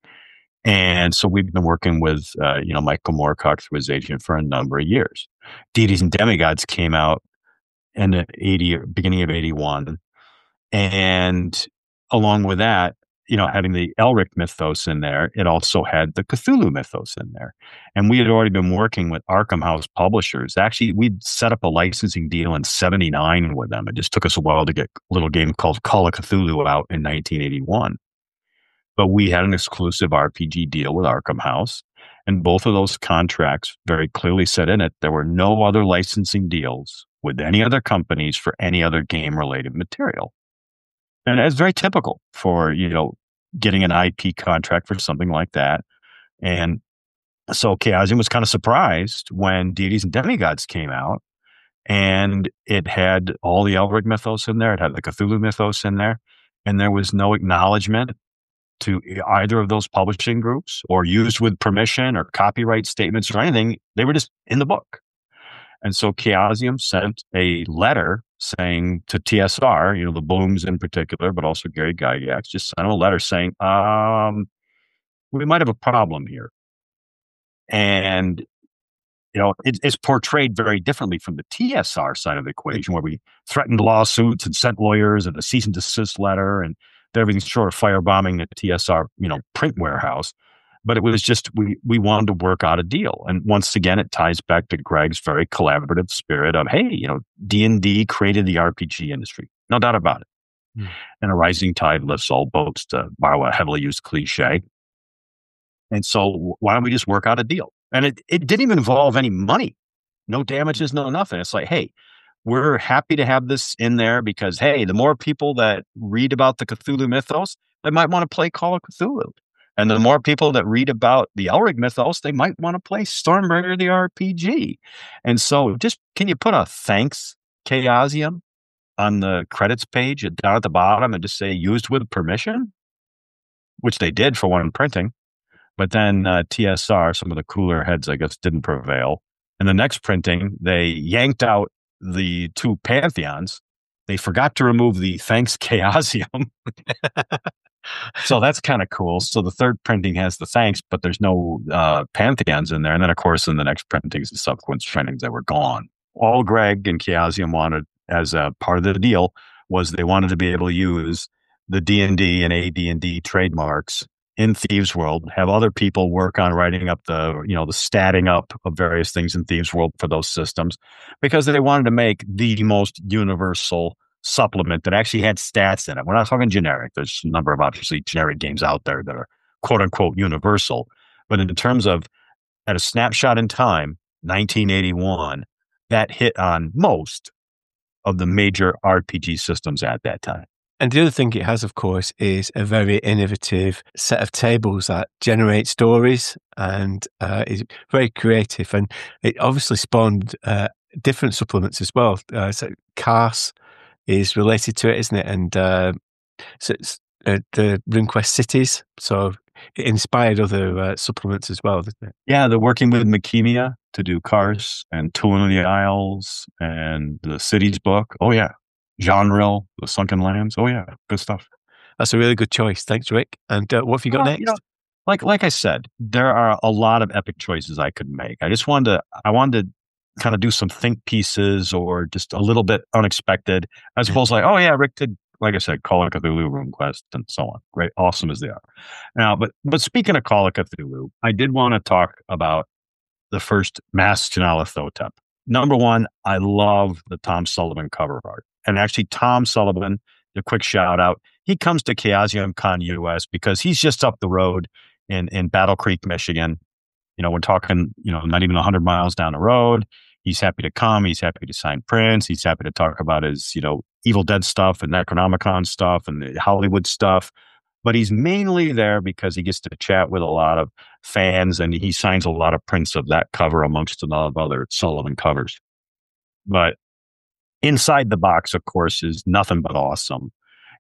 And so we've been working with, uh, you know, Michael Moorcock through his agent for a number of years. Deities and Demigods came out in the eighty, beginning of eighty-one. And along with that, you know, having the Elric mythos in there, it also had the Cthulhu mythos in there. And we had already been working with Arkham House publishers. Actually, we'd set up a licensing deal in seventy-nine with them. It just took us a while to get a little game called Call of Cthulhu out in nineteen eighty-one. But we had an exclusive R P G deal with Arkham House. And both of those contracts very clearly said in it, there were no other licensing deals with any other companies for any other game-related material. And it's very typical for, you know, getting an I P contract for something like that. And so Chaosium was kind of surprised when Deities and Demigods came out, and it had all the Elric mythos in there. It had the Cthulhu mythos in there. And there was no acknowledgement to either of those publishing groups or used with permission or copyright statements or anything. They were just in the book. And so Chaosium sent a letter saying to T S R, you know, the Blooms in particular, but also Gary Gygax, just sent him a letter saying, um, we might have a problem here. And, you know, it, it's portrayed very differently from the T S R side of the equation, where we threatened lawsuits and sent lawyers and a cease and desist letter, and everything's short of firebombing the T S R, you know, print warehouse. But it was just, we we wanted to work out a deal. And once again, it ties back to Greg's very collaborative spirit of, hey, you know, D and D created the R P G industry. No doubt about it. Mm. And a rising tide lifts all boats, to borrow a heavily used cliche. And so why don't we just work out a deal? And it, it didn't even involve any money. No damages, no nothing. It's like, hey, we're happy to have this in there because, hey, the more people that read about the Cthulhu mythos, they might want to play Call of Cthulhu. And the more people that read about the Elric mythos, they might want to play Stormbringer the R P G. And so just, can you put a thanks Chaosium on the credits page at, down at the bottom and just say used with permission? Which they did for one printing. But then uh, T S R, some of the cooler heads, I guess, didn't prevail. And the next printing, they yanked out the two pantheons. They forgot to remove the thanks Chaosium. So that's kind of cool. So the third printing has the thanks, but there's no uh, pantheons in there. And then, of course, in the next printings and subsequent printings, they were gone. All Greg and Chaosium wanted as a part of the deal was they wanted to be able to use the D and D and A D and D trademarks in Thieves World, have other people work on writing up the, you know, the statting up of various things in Thieves World for those systems, because they wanted to make the most universal supplement that actually had stats in it. We're not talking generic. There's a number of obviously generic games out there that are quote unquote universal. But in terms of at a snapshot in time, nineteen eighty-one, that hit on most of the major R P G systems at that time. And the other thing it has, of course, is a very innovative set of tables that generate stories and uh, is very creative. And it obviously spawned uh, different supplements as well. Uh, so Cars is related to it, isn't it? And uh, so it's uh, the RuneQuest Cities. So it inspired other uh, supplements as well, didn't it? Yeah, they're working with Makemia to do Cars and Tooling of the Isles and the Cities book. Oh, yeah. Genre, the Sunken Lands. Oh, yeah. Good stuff. That's a really good choice. Thanks, Rick. And uh, what have you got Well, next? you know, like like I said, there are a lot of epic choices I could make. I just wanted to, I wanted to kind of do some think pieces or just a little bit unexpected, as opposed to like, oh, yeah, Rick did, like I said, Call of Cthulhu, RuneQuest, and so on. Great. Awesome as they are. Now, but but speaking of Call of Cthulhu, I did want to talk about the first Masks to Nyarlathotep. Number one, I love the Tom Sullivan cover art. And actually, Tom Sullivan, a quick shout out, he comes to Chaosium Con U S because he's just up the road in, in Battle Creek, Michigan. You know, we're talking, you know, not even one hundred miles down the road. He's happy to come. He's happy to sign prints. He's happy to talk about his, you know, Evil Dead stuff and Necronomicon stuff and the Hollywood stuff. But he's mainly there because he gets to chat with a lot of fans and he signs a lot of prints of that cover amongst a lot of other Sullivan covers. But inside the box, of course, is nothing but awesome.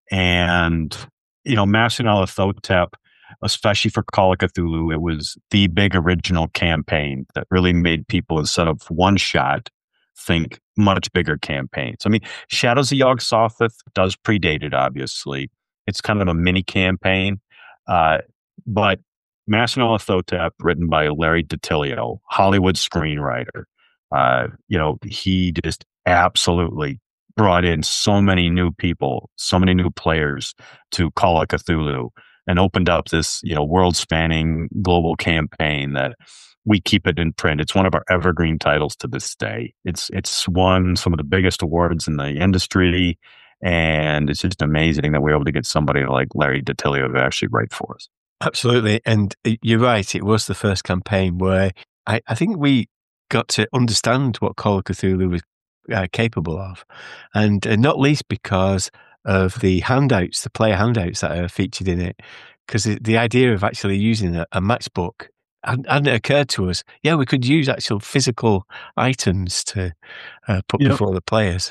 And, you know, Masks to Nyarlathotep, especially for Call of Cthulhu, it was the big original campaign that really made people, instead of one shot, think much bigger campaigns. I mean, Shadows of Yog-Sothoth does predate it, obviously. It's kind of a mini campaign. Uh, but Masks to Nyarlathotep, written by Larry DiTillio, Hollywood screenwriter, uh, you know, he just absolutely brought in so many new people, so many new players to Call of Cthulhu and opened up this, you know, world-spanning global campaign that we keep it in print. It's one of our evergreen titles to this day. It's it's won some of the biggest awards in the industry, and it's just amazing that we're able to get somebody like Larry DiTillio to actually write for us. Absolutely. And you're right. It was the first campaign where I, I think we got to understand what Call of Cthulhu was uh, capable of. And uh, not least because of the handouts, the player handouts that are featured in it. Because the, the idea of actually using a, a matchbook hadn't, hadn't occurred to us. Yeah, we could use actual physical items to uh, put You know- before the players.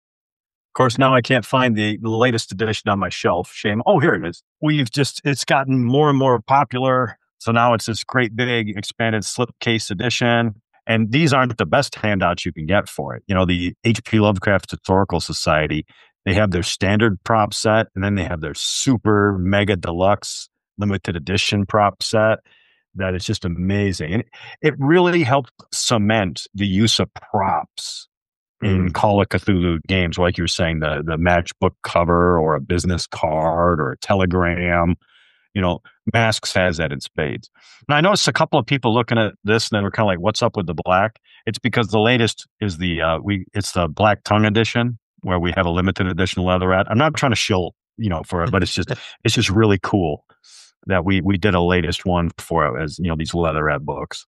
Of course, now I can't find the, the latest edition on my shelf. Shame. Oh, here it is. We've just, it's gotten more and more popular. So now it's this great big expanded slipcase edition. And these aren't the best handouts you can get for it. You know, the H P Lovecraft Historical Society, they have their standard prop set, and then they have their super mega deluxe limited edition prop set. That is just amazing. And it really helped cement the use of props in Call of Cthulhu games. Like you were saying, the, the matchbook cover or a business card or a telegram. You know, Masks has that in spades. And I noticed a couple of people looking at this and they were kind of like, what's up with the black? It's because the latest is the, uh, we, it's the Black Tongue edition where we have a limited edition leatherette. I'm not trying to shill, you know, for it, but it's just, it's just really cool that we, we did a latest one for it as, you know, these leatherette books.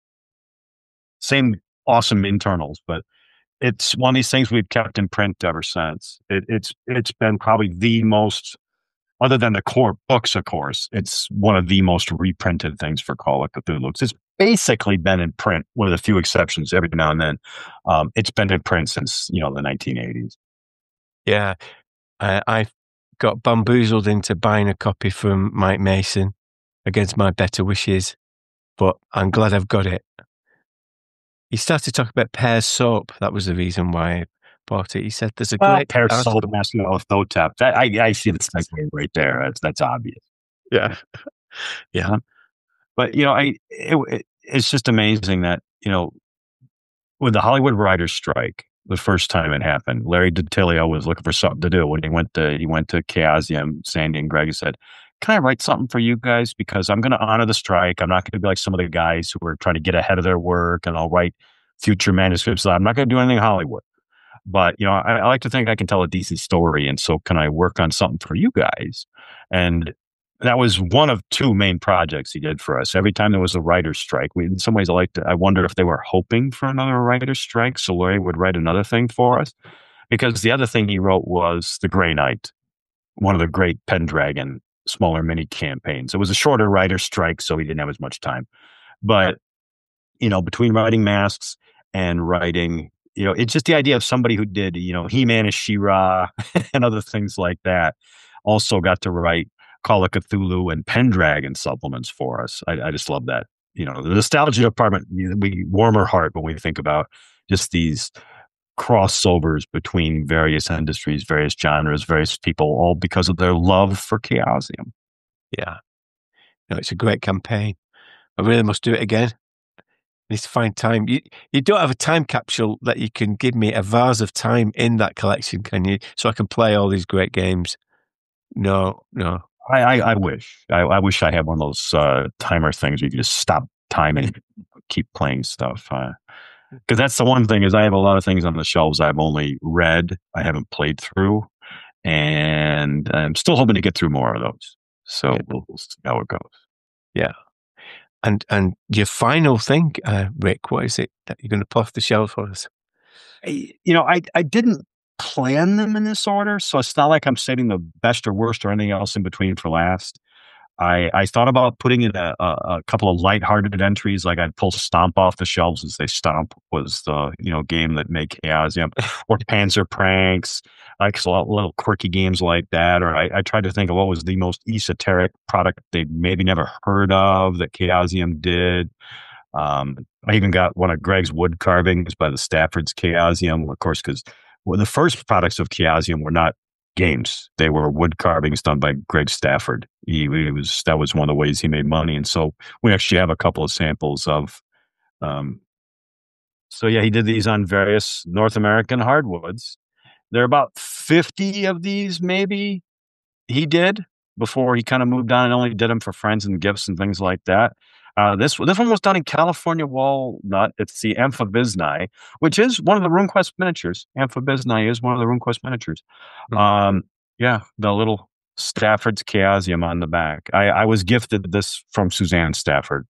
Same awesome internals, but it's one of these things we've kept in print ever since. It, it's, it's been probably the most, other than the core books, of course, it's one of the most reprinted things for Call of Cthulhu. It's basically been in print, with a few exceptions every now and then. Um, it's been in print since, you know, the nineteen eighties. Yeah. I, I got bamboozled into buying a copy from Mike Mason against my better wishes, but I'm glad I've got it. He started talking about Pear's soap. That was the reason why I bought it. He said there's a Well, great pair article- sold Masks to Nyarlathotep. That I, I see the segue right there. That's that's obvious. Yeah. Yeah. But you know, I it, it, it's just amazing that, you know, with the Hollywood writers' strike, the first time it happened. Larry DiTilio was looking for something to do when he went to he went to Chaosium. Sandy and Greg said, "Can I write something for you guys? Because I'm going to honor the strike. I'm not going to be like some of the guys who are trying to get ahead of their work, and I'll write future manuscripts. I'm not going to do anything Hollywood. But, you know, I, I like to think I can tell a decent story. And so can I work on something for you guys?" And that was one of two main projects he did for us. Every time there was a writer's strike, we, in some ways, I like to, I wonder if they were hoping for another writer's strike, so Larry would write another thing for us. Because the other thing he wrote was The Grey Knight, one of the great Pendragon smaller mini campaigns. It was a shorter writer's strike, so he didn't have as much time. But, you know, between writing Masks and writing, you know, it's just the idea of somebody who did, you know, He-Man and She-Ra and other things like that, also got to write Call of Cthulhu and Pendragon supplements for us. I, I just love that. You know, the nostalgia department, we warm our heart when we think about just these crossovers between various industries, various genres, various people, all because of their love for Chaosium. Yeah. No, it's a great campaign. I really must do it again. I need to find time. You, you don't have a time capsule that you can give me a vase of time in that collection, can you? So I can play all these great games. No, no. I, I, I wish. I, I wish I had one of those uh, timer things where you could just stop timing and keep playing stuff. Because uh, that's the one thing is I have a lot of things on the shelves I've only read, I haven't played through, and I'm still hoping to get through more of those. So yeah. we'll, we'll see how it goes. Yeah. And and your final thing, uh, Rick, what is it that you're going to pull off the shelf for us? I, you know, I I didn't plan them in this order, so it's not like I'm saving the best or worst or anything else in between for last. I, I thought about putting in a, a, a couple of lighthearted entries, like I'd pull Stomp off the shelves and say Stomp was the you know game that made Chaosium, or Panzer Pranks, like a lot, little quirky games like that. Or I, I tried to think of what was the most esoteric product they'd maybe never heard of that Chaosium did. Um, I even got one of Greg's wood carvings by the Stafford's Chaosium, of course, because well, the first products of Chaosium were not games; they were wood carvings done by Greg Stafford. He, he was that was one of the ways he made money, and so we actually have a couple of samples of. Um, so yeah, he did these on various North American hardwoods. There are about fifty of these, maybe he did before he kind of moved on and only did them for friends and gifts and things like that. Uh, this this one was done in California walnut. It's the Amphibizni, which is one of the RuneQuest miniatures. Amphibizni is one of the RuneQuest miniatures. Mm-hmm. Um, yeah, the little Stafford's Chaosium on the back. I, I was gifted this from Suzanne Stafford,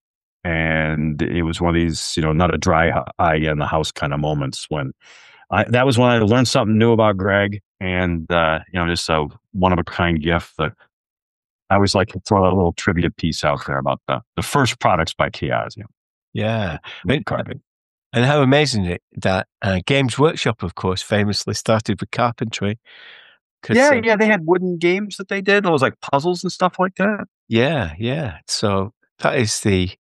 and it was one of these, you know, not a dry eye in the house kind of moments when I, that was when I learned something new about Greg, and uh, you know, just a one of a kind gift that. I always like to throw a little trivia piece out there about the, the first products by Chaosium. Yeah. And, and how amazing it that uh, Games Workshop, of course, famously started with carpentry. Yeah, uh, yeah, they had wooden games that they did. It was like puzzles and stuff like that. Yeah, yeah. So that is the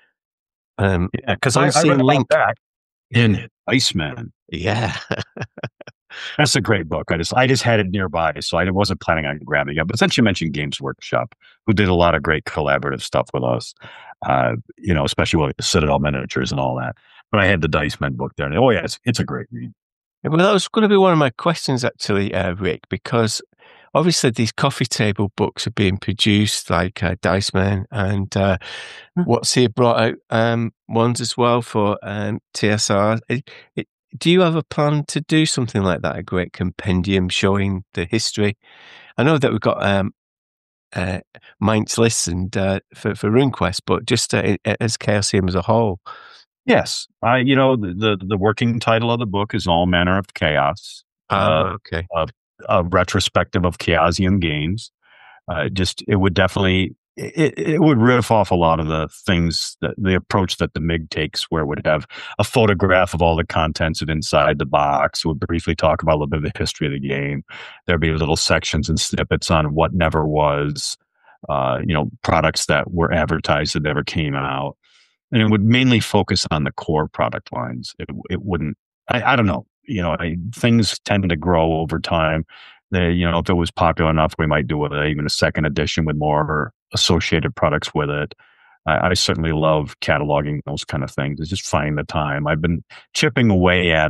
um, yeah, because I, I read link that in Iceman. Yeah. That's a great book. I just I just had it nearby, so I wasn't planning on grabbing it. But since you mentioned Games Workshop, who did a lot of great collaborative stuff with us, uh, you know, especially with the Citadel miniatures and all that. But I had the Dice Men book there. And, oh, yeah, it's, it's a great read. Yeah, well, that was going to be one of my questions, actually, uh, Rick, because obviously these coffee table books are being produced, like uh, Dice Men, and uh, mm-hmm. What's Here brought out um, ones as well for um, T S R. It, it, Do you have a plan to do something like that, a great compendium showing the history? I know that we've got um, uh, Mainz lists and uh, for, for RuneQuest, but just uh, as Chaosium as a whole. Yes. I, you know, the, the, the working title of the book is All Manner of Chaos. Oh, uh, okay. A, a retrospective of Chaosium games. Uh, just, it would definitely... It, it would riff off a lot of the things, that, the approach that the M I G takes, where it would have a photograph of all the contents of inside the box. It would briefly talk about a little bit of the history of the game. There'd be little sections and snippets on what never was, uh, you know, products that were advertised that never came out. And it would mainly focus on the core product lines. It, it wouldn't, I, I don't know, you know, I, things tend to grow over time. They, you know, if it was popular enough, we might do a, even a second edition with more associated products with it. I, I certainly love cataloging those kind of things. It's just finding the time. I've been chipping away at it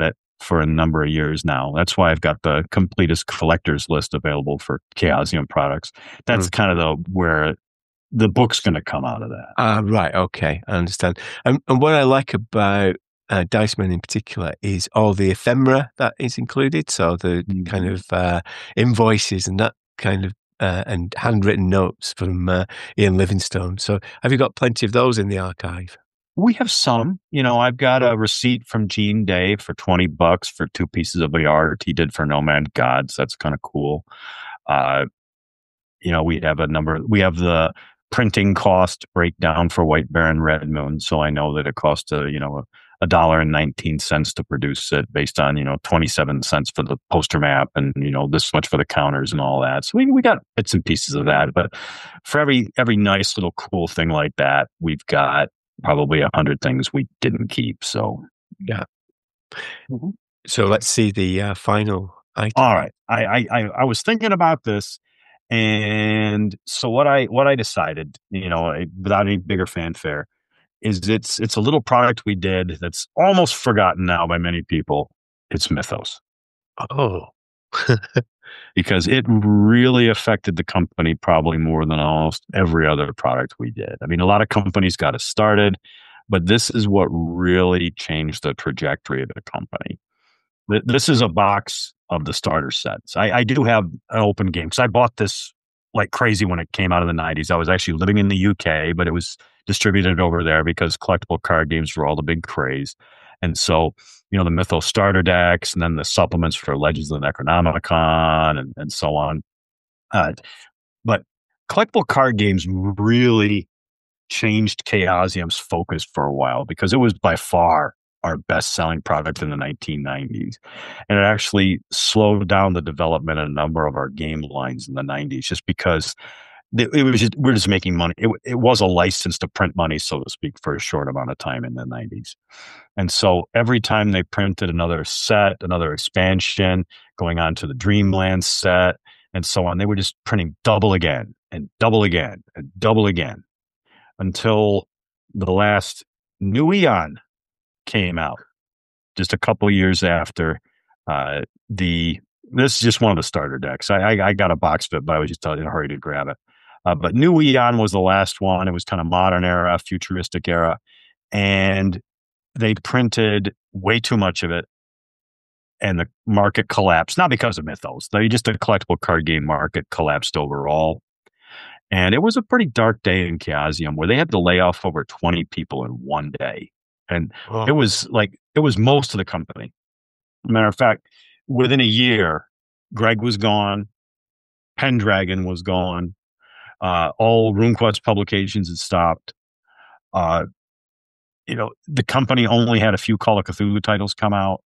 for a number of years now. That's why I've got the completest collector's list available for Chaosium products. That's mm. kind of the where the book's going to come out of that. Ah, uh, right. Okay. I understand. And, and what I like about uh, Diceman in particular is all the ephemera that is included. So the mm-hmm. kind of uh, invoices and that kind of uh, and handwritten notes from uh, Ian Livingstone. So have you got plenty of those in the archive? We have some. You know, I've got a receipt from Gene Day for twenty bucks for two pieces of the art he did for No Man's Gods. That's kind of cool. Uh, you know, we have a number. We have the printing cost breakdown for White Baron Red Moon. So I know that it costs a, you know, a dollar and nineteen cents to produce it based on, you know, twenty-seven cents for the poster map and, you know, this much for the counters and all that. So we, we got bits and pieces of that. But for every, every nice little cool thing like that, we've got probably a hundred things we didn't keep. So, yeah. Mm-hmm. So let's see the uh, final item. All right. I, I, I, I was thinking about this. And so what I what I decided, you know, without any bigger fanfare, is it's it's a little product we did that's almost forgotten now by many people. It's Mythos. Oh, because it really affected the company probably more than almost every other product we did. I mean, a lot of companies got us started, but this is what really changed the trajectory of the company. This is a box of the starter sets. I, I do have an open game because I bought this like crazy when it came out in the nineties. I was actually living in the U K, but it was distributed over there because collectible card games were all the big craze. And so, you know, the Mythos starter decks and then the supplements for Legends of the Necronomicon and, and so on. Uh, but collectible card games really changed Chaosium's focus for a while because it was by far our best-selling product in the nineteen nineties. And it actually slowed down the development of a number of our game lines in the nineties just because it, it was just, we're just making money. It, it was a license to print money, so to speak, for a short amount of time in the nineties. And so every time they printed another set, another expansion, going on to the Dreamland set, and so on, they were just printing double again and double again and double again until the last New Eon came out just a couple years after uh, the. This is just one of the starter decks. I, I, I got a box of it, but I was just in a hurry to grab it. Uh, but New Eon was the last one. It was kind of modern era, futuristic era, and they printed way too much of it, and the market collapsed. Not because of Mythos, they just the collectible card game market collapsed overall. And it was a pretty dark day in Chaosium where they had to lay off over twenty people in one day. And oh. it was like, it was most of the company. Matter of fact, within a year, Greg was gone. Pendragon was gone. Uh, all RuneQuest publications had stopped. Uh, you know, the company only had a few Call of Cthulhu titles come out.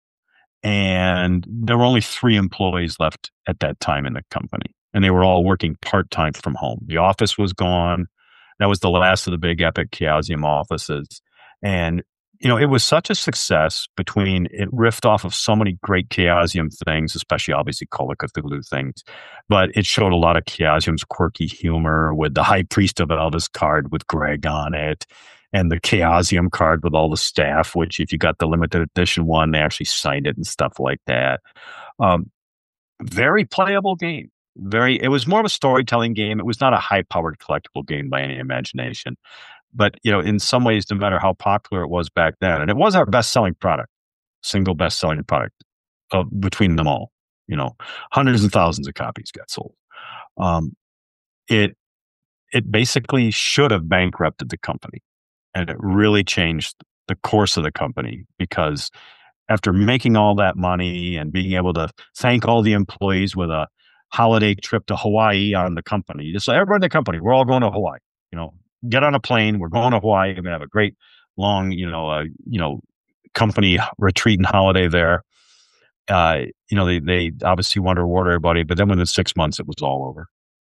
And there were only three employees left at that time in the company. And they were all working part-time from home. The office was gone. That was the last of the big epic Chaosium offices. And you know, it was such a success between it riffed off of so many great Chaosium things, especially obviously Call of Cthulhu things, but it showed a lot of Chaosium's quirky humor with the High Priest of Elvis card with Greg on it and the Chaosium card with all the staff, which if you got the limited edition one, they actually signed it and stuff like that. Um, very playable game. Very, it was more of a storytelling game. It was not a high-powered collectible game by any imagination. But, you know, in some ways, no matter how popular it was back then, and it was our best-selling product, single best-selling product of between them all, you know, hundreds and thousands of copies got sold. Um, it it basically should have bankrupted the company, and it really changed the course of the company because after making all that money and being able to thank all the employees with a holiday trip to Hawaii on the company, just like everybody in the company, we're all going to Hawaii, you know. Get on a plane. We're going to Hawaii. We're going to have a great long, you know, uh, you know, company retreat and holiday there. Uh, you know, they they obviously want to reward everybody, but then within six months, it was all over.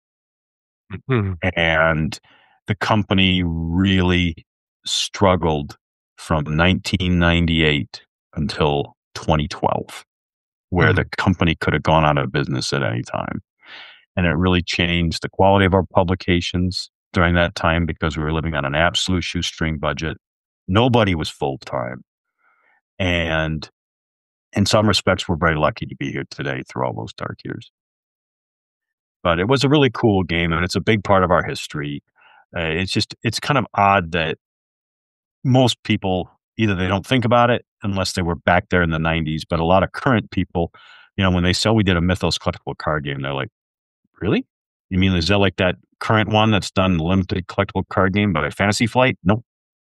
Mm-hmm. And the company really struggled from nineteen ninety-eight until twenty twelve, where mm-hmm. the company could have gone out of business at any time. And it really changed the quality of our publications during that time because we were living on an absolute shoestring budget. Nobody was full-time. And in some respects, we're very lucky to be here today through all those dark years. But it was a really cool game, and it's a big part of our history. Uh, it's just, it's kind of odd that most people, either they don't think about it unless they were back there in the nineties, but a lot of current people, you know, when they saw we did a Mythos collectible card game, they're like, really? You mean, is that like that current one that's done limited collectible card game by Fantasy Flight? Nope.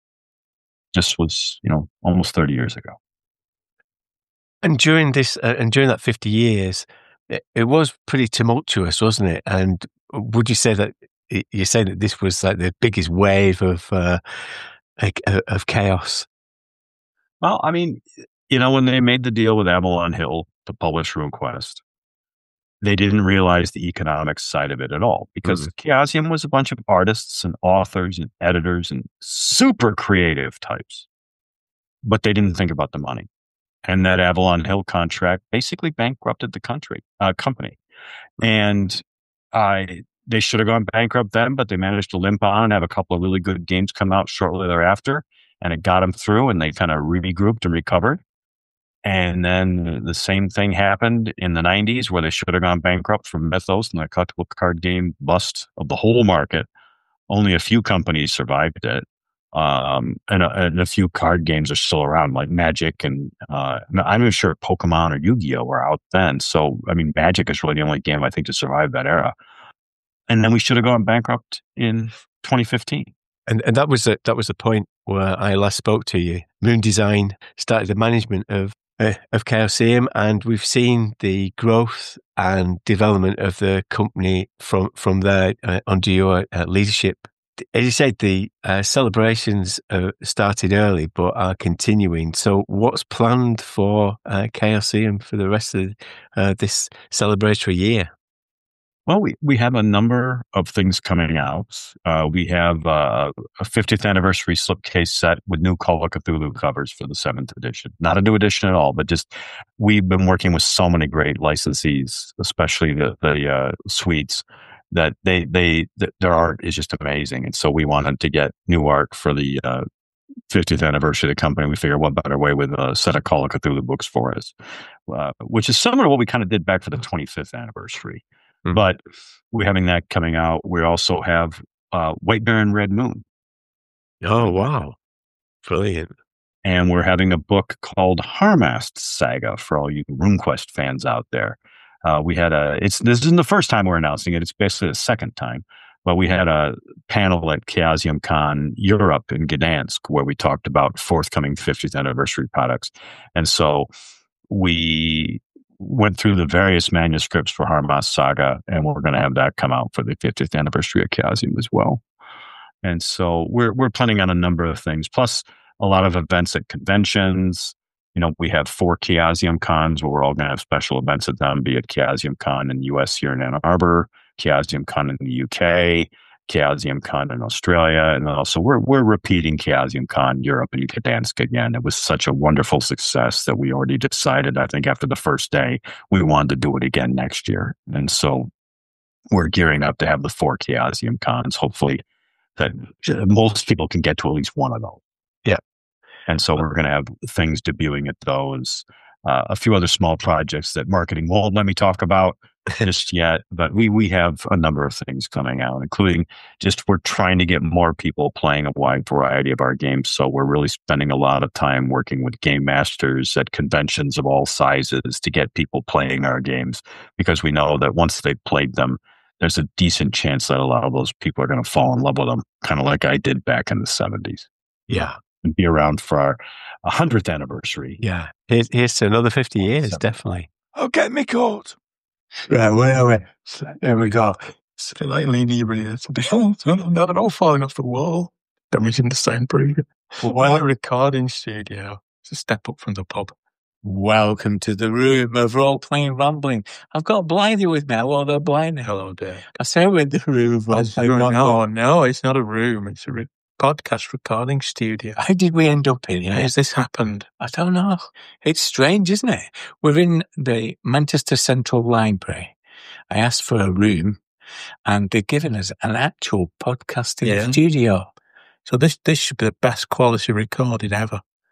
Just was, you know, almost thirty years ago. And during this, uh, and during that fifty years, it, it was pretty tumultuous, wasn't it? And would you say that you say that this was like the biggest wave of uh, like, uh, of chaos? Well, I mean, you know, when they made the deal with Avalon Hill to publish RuneQuest, they didn't realize the economics side of it at all, because mm. Chaosium was a bunch of artists and authors and editors and super creative types, but they didn't think about the money. And that Avalon Hill contract basically bankrupted the country, uh, company. And I, they should have gone bankrupt then, but they managed to limp on and have a couple of really good games come out shortly thereafter. And it got them through, and they kind of regrouped and recovered. And then the same thing happened in the nineties, where they should have gone bankrupt from Mythos and the collectible card game bust of the whole market. Only a few companies survived it. Um, and, a, and a few card games are still around, like Magic, and uh, I'm not sure Pokemon or Yu-Gi-Oh were out then. So, I mean, Magic is really the only game I think to survive that era. And then we should have gone bankrupt in twenty fifteen. And and that was the, that was the point where I last spoke to you. Moon Design started the management of uh, of Chaosium, and we've seen the growth and development of the company from from there uh, under your uh, leadership. As you said, the uh, celebrations uh, started early but are continuing. So what's planned for uh, Chaosium for the rest of uh, this celebratory year? Well, we, we have a number of things coming out. Uh, we have uh, a fiftieth anniversary slipcase set with new Call of Cthulhu covers for the seventh edition. Not a new edition at all, but just we've been working with so many great licensees, especially the, the uh, Swedes, that they they th- their art is just amazing. And so we wanted to get new art for the uh, fiftieth anniversary of the company. We figured what better way with a set of Call of Cthulhu books for us, uh, which is similar to what we kind of did back for the twenty-fifth anniversary. Mm-hmm. But we're having that coming out. We also have uh, White Baron Red Moon. Oh, wow. Brilliant. And we're having a book called Harmast Saga for all you RuneQuest fans out there. Uh, we had a, it's, this isn't the first time we're announcing it. It's basically the second time. But we had a panel at Chaosium Con Europe in Gdansk where we talked about forthcoming fiftieth anniversary products. And so we went through the various manuscripts for Harmast Saga, and we're going to have that come out for the fiftieth anniversary of Chaosium as well. And so we're we're planning on a number of things, plus a lot of events at conventions. You know, we have four Chaosium Cons where we're all going to have special events at them, be it Chaosium Con in the U S here in Ann Arbor, Chaosium Con in the U K, Chaosium Con in Australia, and also we're we're repeating Chaosium Con Europe in Gdansk again. It was such a wonderful success that we already decided, I think after the first day, we wanted to do it again next year. And so we're gearing up to have the four Chaosium Cons, hopefully that most people can get to at least one of those. Yeah. And so we're going to have things debuting at those, uh, a few other small projects that marketing won't let me talk about just yet, but we we have a number of things coming out, including just we're trying to get more people playing a wide variety of our games. So we're really spending a lot of time working with game masters at conventions of all sizes to get people playing our games, because we know that once they've played them, there's a decent chance that a lot of those people are going to fall in love with them, kind of like I did back in the seventies. Yeah. And be around for our one hundredth anniversary. Yeah. Here's, here's to another fifty years, definitely. I'll get me caught. Right, wait, wait. There we go. Slightly inebriated. Not at all falling off the wall. Damaging the soundproofing. While a recording studio, it's a step up from the pub. Welcome to the room of role-playing rambling. I've got Blythe with me. Hello there, Blythe. Hello there. I say we're in the room of role-playing rambling. Oh, no, it's not a room. It's a re- podcast recording studio. How did we end up in here? How has this happened? I don't know. It's strange, isn't it? We're in the Manchester Central Library. I asked for a room, and they've given us an actual podcasting yeah. studio. So this this should be the best quality recorded ever.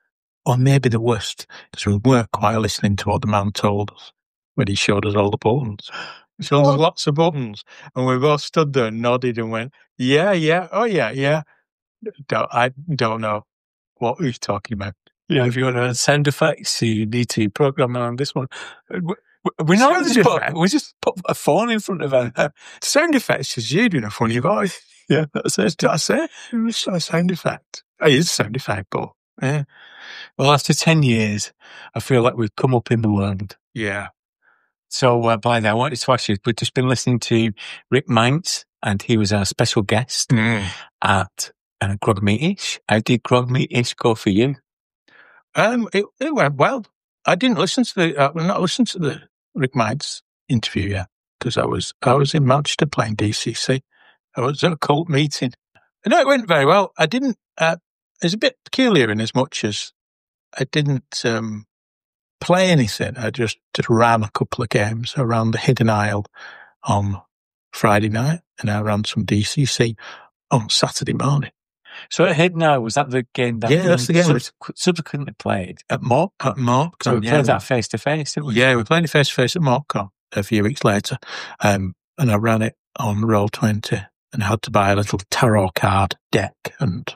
or maybe the worst, because we were quite listening to what the man told us when he showed us all the buttons. He showed us lots of buttons, and we both stood there and nodded and went, yeah, yeah, oh yeah, yeah. Don't, I don't know what he's talking about. Yeah, if you want to add sound effects, you need to program on this one. We- We're not Sound just put, effect. we just put a phone in front of it. Sound effects is you doing a funny voice. Yeah, that's it. That's it. It's a sound effect. It is a sound effect, but yeah. Well, after ten years, I feel like we've come up in the world. Yeah. So, uh, by that, I wanted to ask you, we've just been listening to Rick Mines, and he was our special guest Mm. at uh, Grog Meet-ish. How did Grog Meet-ish go for you? Um, it, it went well. I didn't listen to the, uh, not listen to the Rick Mites interview yet, because I was, I was in Manchester playing D C C. I was at a cult meeting. No, it went very well. I didn't, uh, it was a bit peculiar in as much as I didn't, um, play anything. I just, just ran a couple of games around the Hidden Isle on Friday night, and I ran some D C C on Saturday morning. So, at Hidden Isle, was that the game that Yeah, that's the game. you subsequ- subsequently played at Mock? At Mork. So, we yeah. played that face to face, didn't we? Yeah, we played it face to face at MorkCon a few weeks later, um, and I ran it on Roll twenty, and I had to buy a little tarot card deck and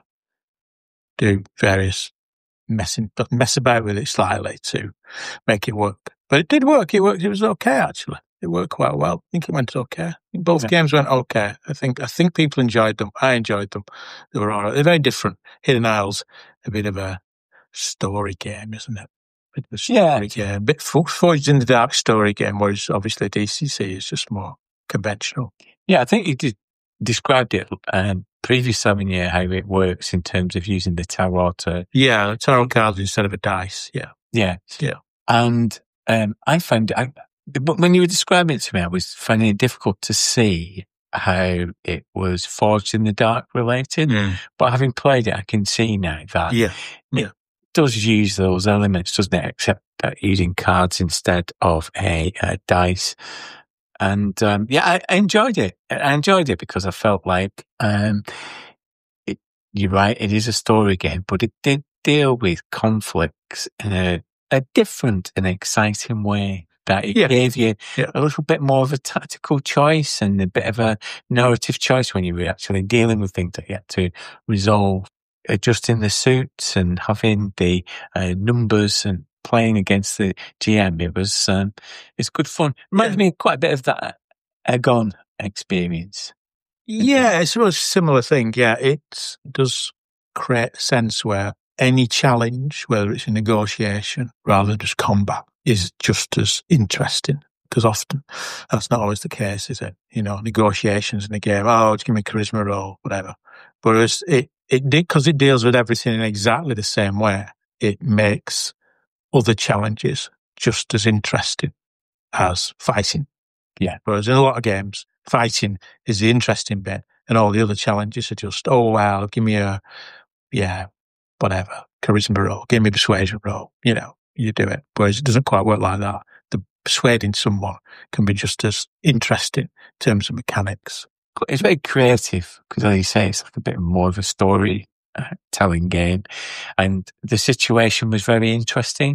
do various messing, but mess about with it slightly to make it work. But it did work. It worked. It was okay, actually. It worked quite well. I think it went okay. I think both Yeah. games went okay. I think I think people enjoyed them. I enjoyed them. They were all right. They're very different. Hidden Isle's a bit of a story game, isn't it? Bit of a story Yeah. game. A bit fo- forged in the dark story game, whereas obviously D C C is just more conventional. Yeah, I think you did described it um, previously, haven't you, how it works in terms of using the tarot to, Yeah, tarot cards instead of a dice. Yeah. yeah. Yeah. And um, I found, I, but when you were describing it to me, I was finding it difficult to see how it was forged in the dark related. But having played it, I can see now that Yeah. it does use those elements, doesn't it? Except that using cards instead of a, a dice. And um, yeah, I, I enjoyed it. I enjoyed it because I felt like um, it, you're right. It is a story game, but it did deal with conflicts in a, a different and exciting way. That it Yeah. gave you Yeah. a little bit more of a tactical choice and a bit of a narrative choice when you were actually dealing with things that you had to resolve. Adjusting the suits and having the uh, numbers and playing against the G M, it was um, it's good fun. Reminds Yeah. me quite a bit of that Egon experience. Yeah, it's a similar thing. Yeah, it does create a sense where any challenge, whether it's a negotiation rather than just combat, is just as interesting. Because often that's not always the case, is it? You know, negotiations in a game, oh, just give me a charisma roll, whatever. Whereas it, it did, because it deals with everything in exactly the same way, it makes other challenges just as interesting as fighting. Yeah. Whereas in a lot of games, fighting is the interesting bit, and all the other challenges are just, oh, wow, give me a, yeah, whatever, charisma roll, give me a persuasion roll, you know, you do it. Whereas it doesn't quite work like that. The persuading someone can be just as interesting in terms of mechanics. It's very creative because, as you say, it's like a bit more of a story uh, telling game, and the situation was very interesting,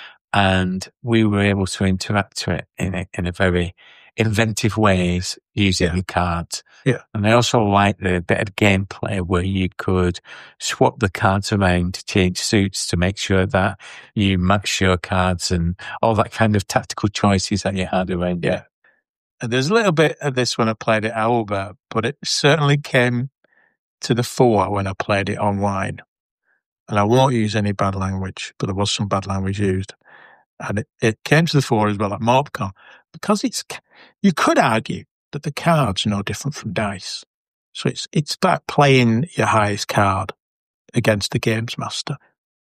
and we were able to interact with it in a, in a very inventive ways using Yeah. the cards. Yeah. And I also like the bit of gameplay where you could swap the cards around to change suits to make sure that you match your cards and all that kind of tactical choices that you had around it. Yeah. And there's a little bit of this when I played it over, but it certainly came to the fore when I played it online. And I won't use any bad language, but there was some bad language used. And it, it came to the fore as well at MorpCon, because it's, you could argue that the cards are no different from dice. So it's, it's about playing your highest card against the games master.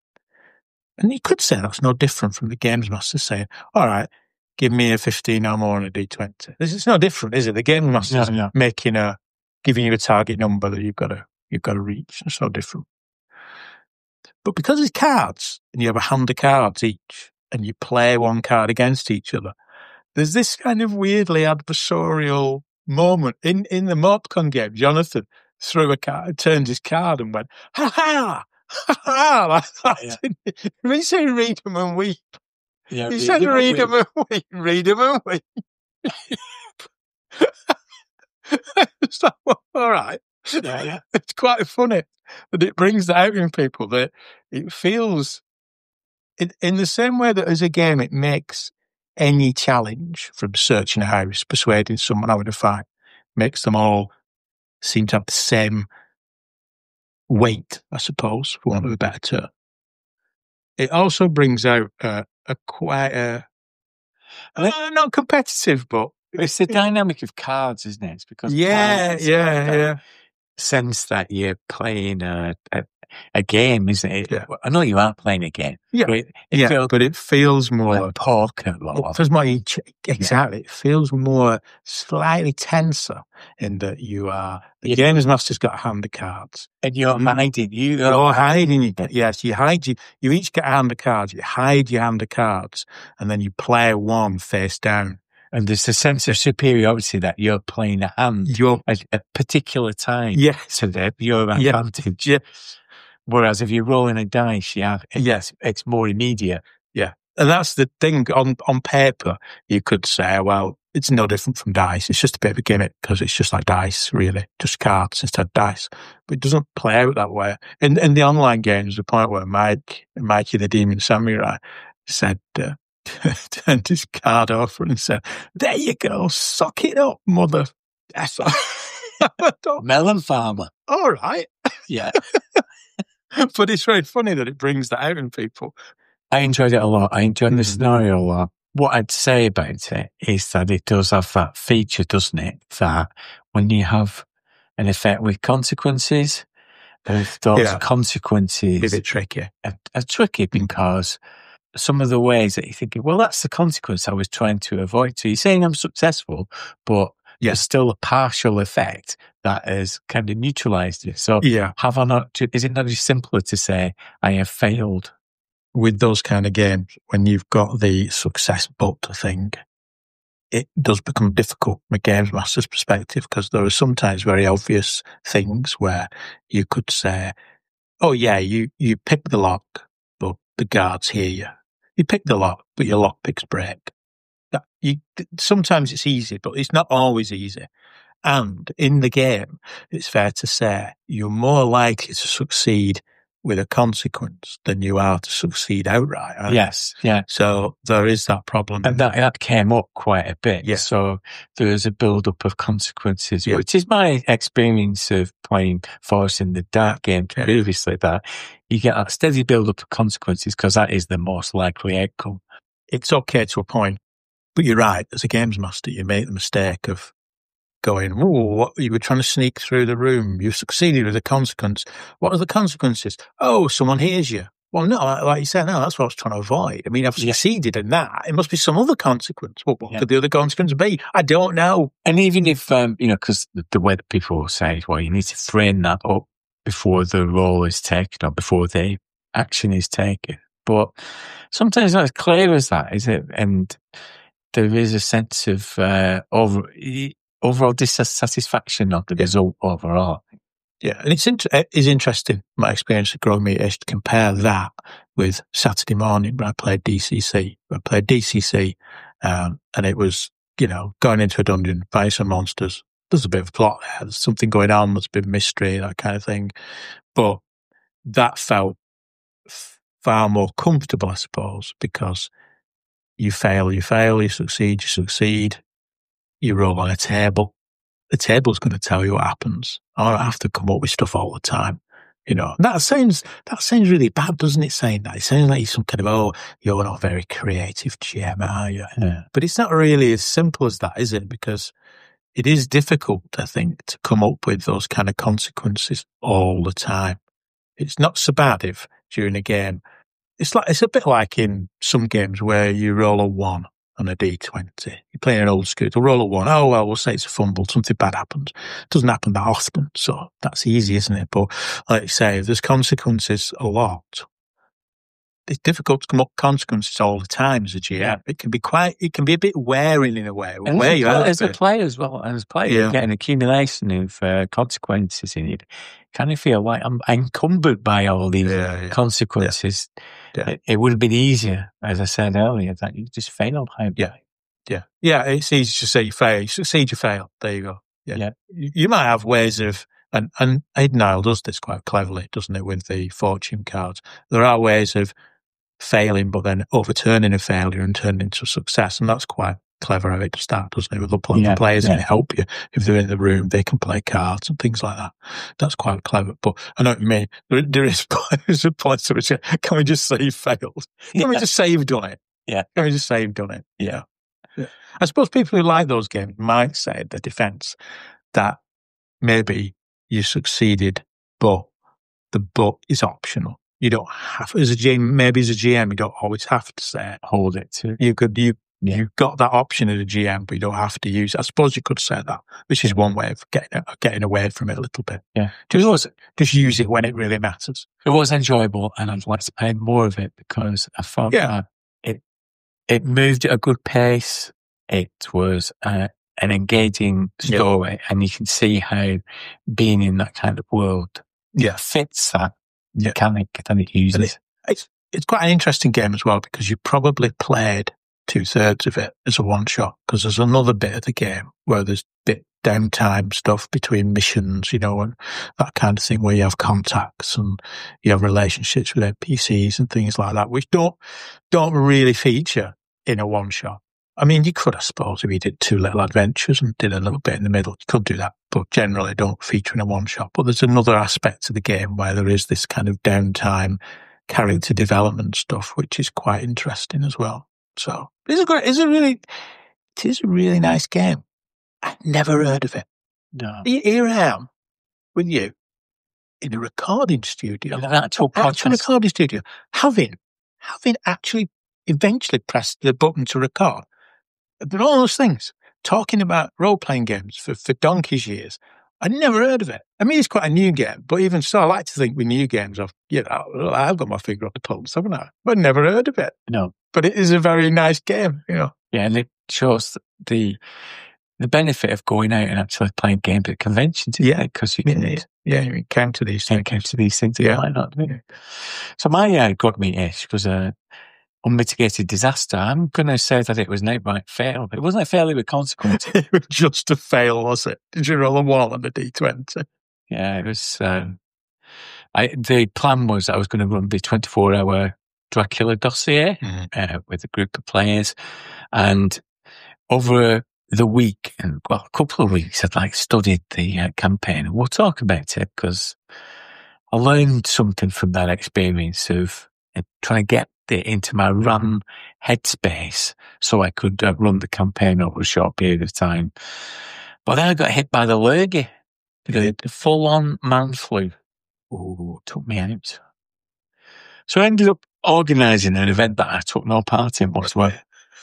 And you could say that's no different from the games master saying, all right, give me a fifteen or more on a D twenty. This is no different, is it? The game master's No, no. making a, giving you a target number that you've got to, you've got to reach. It's no different. But because it's cards and you have a hand of cards each and you play one card against each other, there's this kind of weirdly adversarial moment. In, in the MorpCon game, Jonathan threw a card, turned his card and went, ha ha! ah, that's Yeah. it. We say read them and weep. Yeah, You said read them and weep. Read them and weep. So, well, all right. Yeah, yeah. It's quite funny that it brings that out in people that it feels, in, in the same way that as a game it makes any challenge from searching a house, persuading someone out of a fight, makes them all seem to have the same weight, I suppose, for want of a better term. It also brings out uh, a quite a, uh, not competitive, but It's the dynamic of cards, isn't it? It's because yeah, cards yeah, have that yeah. sense that you're playing a, a, a game, isn't it? Yeah. I know you are playing a game. Yeah. But it, it yeah, feels but it feels more like poker. It Like, feels more each, exactly. It feels more slightly tenser in that you are the Yeah. games master's got a hand of cards. and you're hiding. You You're hiding. You get, yes, you hide. You, you each get a hand of cards. You hide your hand of cards, and then you play one face down. and there's a sense of superiority that you're playing a hand You're at a particular time. yes, So that your Yeah. advantage. yes, Whereas if you're rolling a dice, you have, yes. it's more immediate. And that's the thing. On on paper, you could say, well, it's no different from dice. It's just a bit of a gimmick because it's just like dice, really, just cards instead of dice. But it doesn't play out that way. In in the online games, the point where Mike, Mikey the Demon Samurai, said, uh, turned his card over and said, "There you go, suck it up, mother." That's all. Melon farmer. All right, Yeah. but it's very funny that it brings that out in people. I enjoyed it a lot. I enjoyed the Mhm. scenario a lot. What I'd say about it is that it does have that feature, doesn't it? That when you have an effect with consequences, those those Yeah. consequences It's a bit tricky. are, are tricky because some of the ways that you're thinking, well, that's the consequence I was trying to avoid. So you're saying I'm successful, but Yeah. there's still a partial effect that has kind of neutralized it. So Yeah. have I not, is it not just simpler to say I have failed? With those kind of games, when you've got the success but thing, it does become difficult from a games master's perspective because there are sometimes very obvious things where you could say, oh yeah, you, you pick the lock, but the guards hear you. You pick the lock, but your lock picks break. That, you, sometimes it's easy, but it's not always easy. And in the game, it's fair to say you're more likely to succeed with a consequence than you are to succeed outright. aren't you? Yes. Yeah. So there is that problem. And that, that came up quite a bit. Yeah. So there is a build up of consequences, Yeah. which is my experience of playing Forest in the Dark game Yeah. previously, that you get a steady build up of consequences because that is the most likely outcome. It's okay to a point, but you're right. As a games master, you make the mistake of going, oh, what, you were trying to sneak through the room. You succeeded with a consequence. What are the consequences? Oh, someone hears you. Well, no, like, like you said, no, that's what I was trying to avoid. I mean, I've Yeah. succeeded in that. It must be some other consequence. Well, what Yeah. could the other consequence be? I don't know. And even if, um, you know, because the, the way that people say, well, you need to frame that up before the role is taken or before the action is taken. But sometimes not as clear as that, is it? And there is a sense of uh, over, overall dissatisfaction of the Yeah. result overall. Yeah, and it's inter- it is interesting, my experience at Grog Meat, to compare that with Saturday morning when I played D C C. I played D C C, um, and it was, you know, going into a dungeon, fighting some monsters. There's a bit of a plot there. There's something going on. There's a bit of mystery, that kind of thing. But that felt f- far more comfortable, I suppose, because you fail, you fail, you succeed, you succeed. You roll on a table. The table's going to tell you what happens. I don't have to come up with stuff all the time. You know, and that sounds, that sounds really bad, doesn't it, saying that? It sounds like you're some kind of, oh, you're not very creative, G M, are you? Yeah. But it's not really as simple as that, is it? Because it is difficult, I think, to come up with those kind of consequences all the time. It's not so bad if during a game, it's like, it's a bit like in some games where you roll a one on a D twenty. You're playing an old school, roll a one. Oh, well, we'll say it's a fumble. Something bad happens. It doesn't happen that often. So that's easy, isn't it? But like you say, if there's consequences a lot, it's difficult to come up with consequences all the time as a G M. Yeah. It can be quite, it can be a bit wearing in a way. And Where as, you a, are as a player as well, as a player, Yeah. you get an accumulation of uh, consequences in it. Kind of feel like I'm encumbered by all these Yeah, yeah. consequences. Yeah. It, it would have been easier, as I said earlier, that you just failed. Yeah. Yeah. Yeah. It's easy to say you fail. You succeed, you fail. There you go. Yeah. Yeah. You, you might have ways of, and, and Aidan Isle does this quite cleverly, doesn't it, with the fortune cards. There are ways of failing, but then overturning a failure and turning into success. And that's quite clever how it does that, doesn't it? With the pl- Yeah, players yeah. can help you. If they're in the room, they can play cards and things like that. That's quite clever. But I know what you mean. There, there is there's a place which, can we just say you failed? Can we Yeah. just say you've done it? Yeah. Can we just say you've done it? Yeah. Yeah. I suppose people who like those games might say in their defence that maybe you succeeded, but the but is optional. You don't have, as a G M, maybe as a G M, you don't always have to say it. Hold it to. You could, you, Yeah. you've got that option as a G M, but you don't have to use it. I suppose you could say that, which is one way of getting, getting away from it a little bit. Yeah. Just, just use it when it really matters. It was enjoyable, and I'd like to play more of it because I thought Yeah. that it it moved at a good pace. It was uh, an engaging Yeah. story, and you can see how being in that kind of world Yeah. fits that Yeah. mechanic that it uses. And it- It's, it's quite an interesting game as well because you probably played two thirds of it as a one shot because there's another bit of the game where there's bit downtime stuff between missions, you know, and that kind of thing where you have contacts and you have relationships with N P Cs and things like that, which don't, don't really feature in a one shot. I mean, you could, I suppose, if you did two little adventures and did a little bit in the middle, you could do that, but generally don't feature in a one shot. But there's another aspect to the game where there is this kind of downtime character development stuff, which is quite interesting as well. So it's a great, it's a really, it is a really nice game. I'd never heard of it. No. Here here I am with you in a recording studio, In an actual actual podcast. recording studio, having, having actually eventually pressed the button to record. But all those things, talking about role-playing games for, for donkey's years, I'd never heard of it. I mean, it's quite a new game, but even so, I like to think with new games, I've, you know, I've got my finger on the pulse, haven't I? But I've never heard of it. No. But it is a very nice game, you know. Yeah, and it shows the the benefit of going out and actually playing games at conventions. Yeah. Because you Yeah, can yeah, yeah, you encounter these things. encounter these things. Yeah. Yeah. Why not? Yeah. So my uh, God Meet-ish was a unmitigated disaster. I'm going to say that it was an outright fail. It wasn't a failure with consequences. It was just a fail, was it? Did you roll a one on the D twenty? Yeah, it was. Um, I the plan was I was going to run the twenty-four hour Dracula dossier Mhm. uh, with a group of players, and over the week and well, a couple of weeks, I'd like studied the uh, campaign. And we'll talk about it because I learned something from that experience of uh, trying to get it into my RAM headspace so I could uh, run the campaign over a short period of time. But then I got hit by the lurgy, the, the full-on man flu. Ooh, took me out. So I ended up organising an event that I took no part in whatsoever.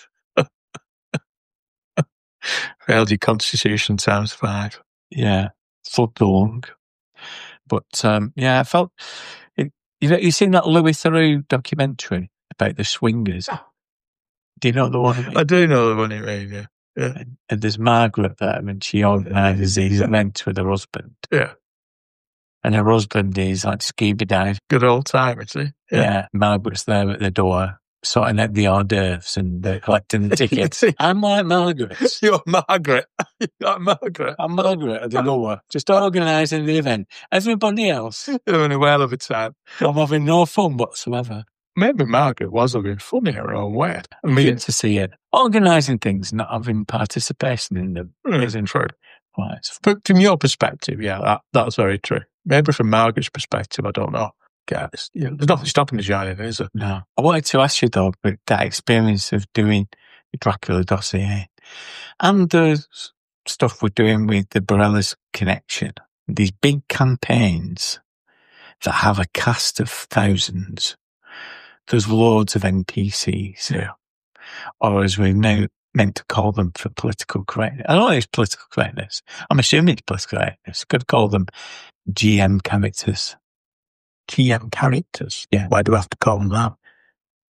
Failed your constitution times five. Yeah, flood the lung. But um, yeah, I felt it, you know, you seen that Louis Theroux documentary about the swingers? Do you know the one? I mean? I do know the one you mean, yeah. Yeah. And, and there's Margaret there, and she organises these events with her husband. Yeah. And her husband is like scuba diving. Good old time, is he? Yeah. Margaret's there at the door, sorting out the hors d'oeuvres and uh, collecting the tickets. I'm like Margaret. You're Margaret. You're like Margaret. I'm Margaret at the door, just organising the event. Everybody else, You're having a whale of a time. I'm having no fun whatsoever. Maybe Margaret was having fun in her own way. I mean, Good to see it. Organising things, not having participation in them. it's Isn't true. Right. It's But from your perspective, yeah, that, that's very true. Maybe from Margaret's perspective, I don't know. Guys, you know, there's nothing stopping the joining, is there? No. I wanted to ask you though, but that experience of doing the Dracula dossier and the s- stuff we're doing with the Borellas Connection, these big campaigns that have a cast of thousands, there's loads of N P Cs, Yeah. or as we're now meant to call them for political correctness. I don't know if it's political correctness. I'm assuming it's political correctness. Could call them G M characters. G M characters. Yeah. Why do we have to call them that?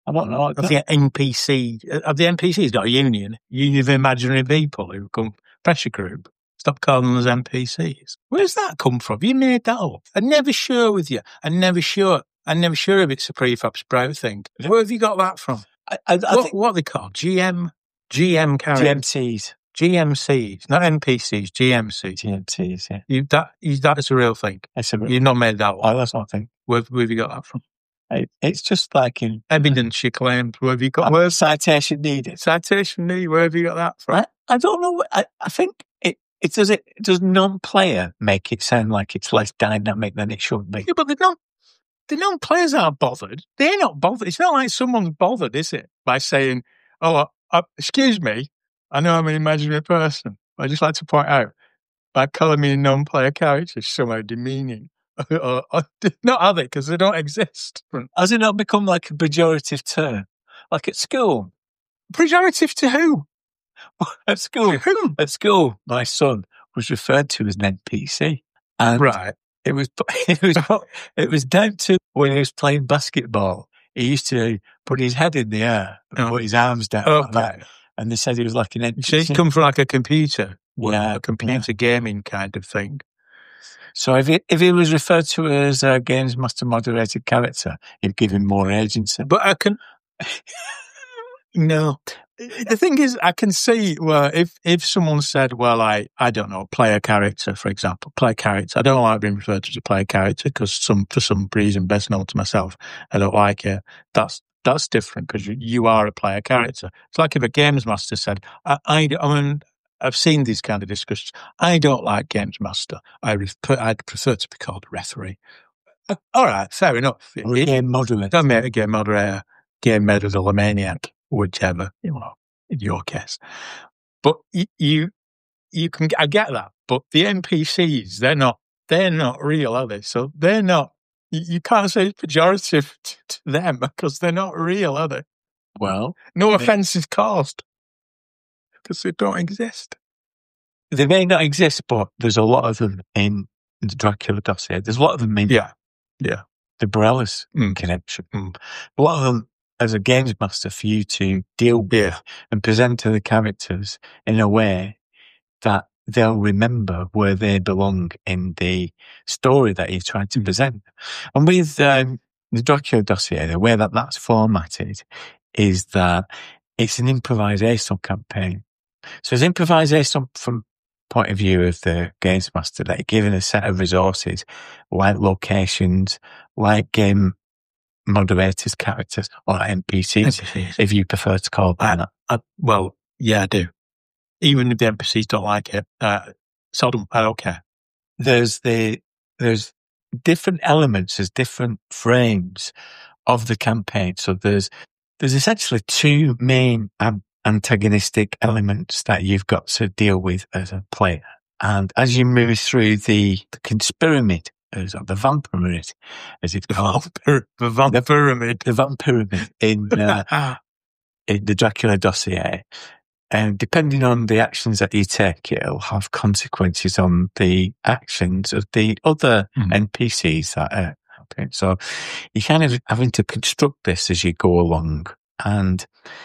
I don't know. Have the N P C, have the N P Cs got a union? Union of Imaginary People who come pressure group. Stop calling us N P Cs. Where's that come from? You made that up. I'm never sure with you. I'm never sure. I'm never sure if it's a prefab sprout thing. Where have you got that from? I, I, I what, think what are they called? G M? G M characters? G M Cs. G M Cs. Not N P Cs, G M Cs. G M Cs, yeah. You, that, you, that's a real thing. It's a, You've not made that oh, one. that's not a thing. Where, where have you got that from? It, it's just like in Evidence, you claimed. Where have you got where citation needed. Citation need, where have you got that from? I, I don't know. I, I think it, it does it does non-player make it sound like it's less dynamic than it should be. Yeah, but the non the non players aren't bothered. They're not bothered. It's not like someone's bothered, is it? By saying, "Oh, uh, excuse me, I know I'm an imaginary person. But I just like to point out by calling me a non-player character is somehow demeaning." or, or, not are they? Because they don't exist. Has it not become like a pejorative term? Like at school? Pejorative to who? At school, Who? at school, my son was referred to as an N P C, and Right. it was it was it was down to when he was playing basketball. He used to put his head in the air and Oh. put his arms down like that, Okay. and they said he was like an N P So C. it's come from like a computer, Yeah, a computer gaming kind of thing. So if he, if he was referred to as a games master moderated character, it'd give him more agency. But I can. No. The thing is, I can see where if, if someone said, well, I, I don't know, play a character, for example, play a character. I don't like being referred to as a player character because some, for some reason, best known to myself, I don't like it. That's, that's different because you, you are a player character. It's like if a games master said, I, I, I mean, I've seen these kind of discussions. I don't like games master. I prefer, I'd prefer to be called referee. Uh, All right, fair enough. Or a game moderator. Don't make a game moderator, game moderator, or maniac, whichever, you know, in your case. But you, you, you can, I get that. But the N P Cs, they're not, they're not real, are they? So they're not, you, you can't say it's pejorative to, to them because they're not real, are they? Well, No offence is caused because they don't exist. they may not exist, but there's a lot of them in the Dracula dossier. There's a lot of them in Yeah. Yeah. the Borellis Mm. connection. Mm. A lot of them as a games master for you to deal with Yeah. and present to the characters in a way that they'll remember where they belong in the story that you're trying to Mm. present. And with um, the Dracula dossier, the way that that's formatted is that it's an improvisational campaign. So it's improvisational from point of view of the games master, that you're given a set of resources, like locations, like game moderators, characters, or N P Cs, N P Cs. if you prefer to call them that. I, well, yeah, I do. Even if the N P Cs don't like it, uh, seldom, I don't care. There's the, there's different elements, there's different frames of the campaign. So there's, there's essentially two main um, antagonistic elements that you've got to deal with as a player. And as you move through the, the conspiramid, as the vampiramid, as it's called, The vampiramid. the vampiramid in, uh, in the Dracula dossier, and depending on the actions that you take, it'll have consequences on the actions of the other Mhm. N P Cs that are happening. So you're kind of having to construct this as you go along. And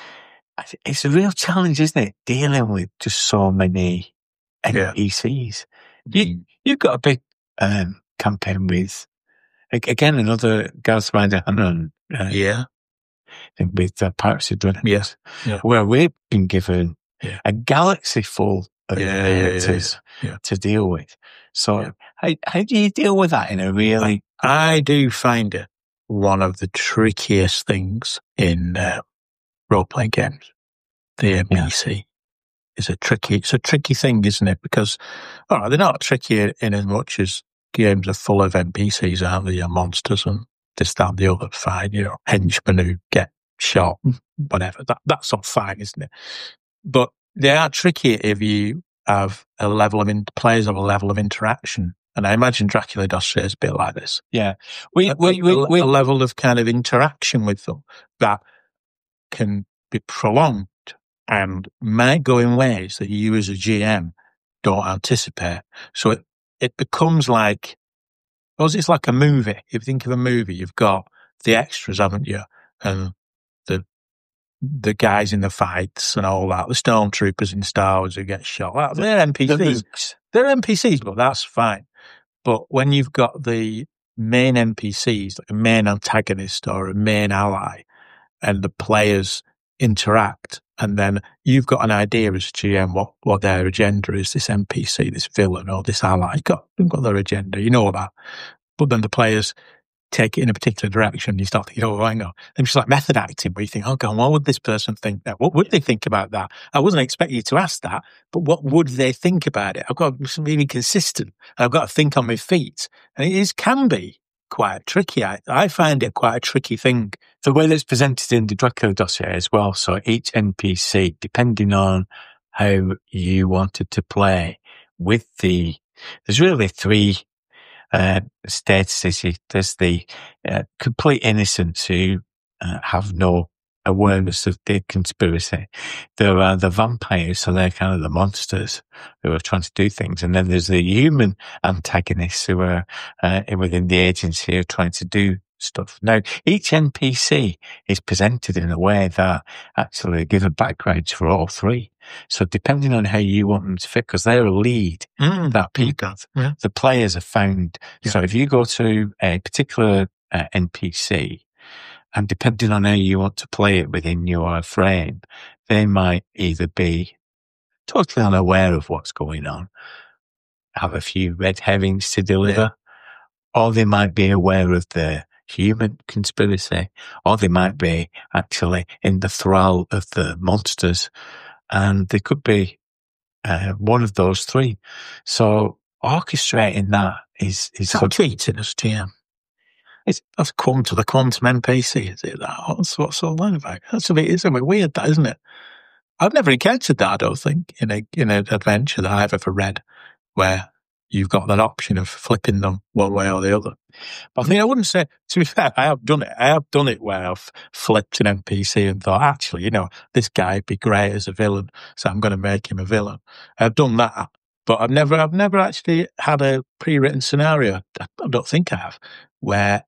I th- it's a real challenge, isn't it? Dealing with just so many Yeah. N P Cs. You, you've got a big um, campaign with, ag- again, another Garth Ryder Hannon uh, Yeah. thing with uh, Pirates of Dread. Yes. Yeah. Where we've been given Yeah. a galaxy full of Yeah, yeah, yeah, characters yeah, yeah. to deal with. So Yeah. how, how do you deal with that in a really... I do find it one of the trickiest things in uh, role-playing games. The N P C is a tricky, it's a tricky thing, isn't it? Because, all right, they're not tricky in as much as games are full of N P Cs, aren't they? Your monsters and this, that, and the other, fine, you know, henchmen who get shot, whatever. That, that's all fine, isn't it? But they are tricky if you have a level of, in, players have a level of interaction. And I imagine Dracula Dossier is a bit like this. Yeah. We, A- we, we, a, we, a level of kind of interaction with them that can be prolonged and might go in ways that you as a G M don't anticipate. So it, it becomes like, well, it's like a movie. If you think of a movie, you've got the extras, haven't you? And the the guys in the fights and all that, the stormtroopers in Star Wars who get shot. That, they're N P Cs. They're N P Cs, but that's fine. But when you've got the main N P Cs, like a main antagonist or a main ally, and the players interact, and then you've got an idea as G M what, what their agenda is, this N P C, this villain or this ally. You've got, you've got their agenda, you know that. But then the players take it in a particular direction. You start thinking, oh, hang on. And it's like method acting where you think, oh, God, what would this person think now? What would they think about that? I wasn't expecting you to ask that, but what would they think about it? I've got to be really consistent. I've got to think on my feet. And it is, can be quite tricky. I, I find it quite a tricky thing. The way that's presented in the Dracula dossier as well. So each N P C, depending on how you wanted to play with the, there's really three uh, statuses. There's the uh, complete innocents who uh, have no awareness of the conspiracy. There are the vampires, so they're kind of the monsters who are trying to do things. And then there's the human antagonists who are uh, within the agency who are trying to do stuff. Now, each N P C is presented in a way that actually give a background for all three. So depending on how you want them to fit, because they're a lead Mm, that people, yeah. the players have found. Yeah. So if you go to a particular uh, N P C, and depending on how you want to play it within your frame, they might either be totally unaware of what's going on, have a few red herrings to deliver, yeah. or they might be aware of the human conspiracy, or they might be actually in the thrall of the monsters, and they could be uh, one of those three. So orchestrating that is is Is that cheating as T M? It's that's quantum, the quantum N P C, is it that? What's what's all that about? That's a bit, it's a bit weird, that, isn't it? I've never encountered that, I don't think, in a in an adventure that I've ever read, where you've got that option of flipping them one way or the other. But I think I wouldn't say, to be fair, I have done it. I have done it where I've flipped an N P C and thought, actually, you know, this guy would be great as a villain, so I'm going to make him a villain. I've done that, but I've never, I've never actually had a pre-written scenario. I don't think I have, where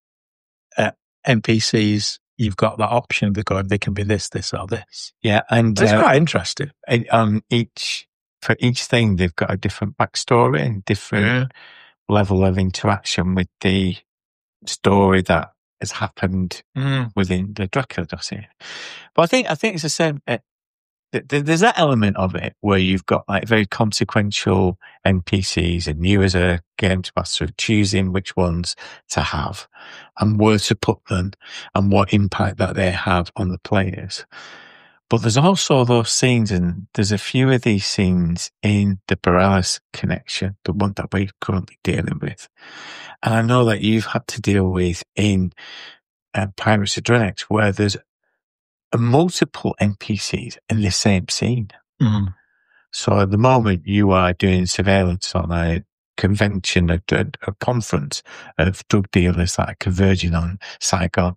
uh, N P Cs, you've got that option of going, they can be this, this, or this. Yeah, and It's uh, quite interesting. and on each for each thing, they've got a different backstory and different Yeah. level of interaction with the story that has happened Mm. within the Dracula dossier. But I think I think it's the same. Uh, th- th- there's that element of it where you've got like very consequential N P Cs, and you as a games master choosing which ones to have and where to put them and what impact that they have on the players. But there's also those scenes, and there's a few of these scenes in the Borellis connection, the one that we're currently dealing with. And I know that you've had to deal with in uh, Pirates of Drenex, where there's a multiple N P Cs in the same scene. Mm. So at the moment you are doing surveillance on a convention, a, a, a conference of drug dealers that are converging on Saigon.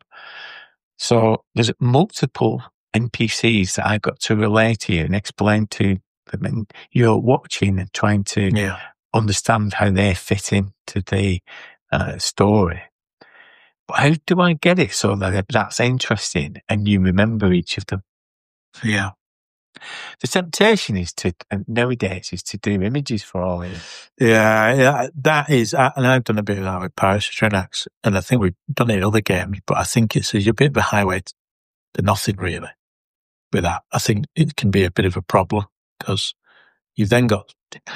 So there's multiple N P Cs that I've got to relate to you and explain to them, and you're watching and trying to Yeah. understand how they fit into the uh, story. But how do I get it so that that's interesting and you remember each of them? Yeah. The temptation is to, and nowadays, is to do images for all of it. Yeah, yeah, that is, uh, and I've done a bit of that with Pirates of Drenex, and I think we've done it in other games, but I think it's a bit of a highway to nothing, really, with that. I think it can be a bit of a problem, because you've then got,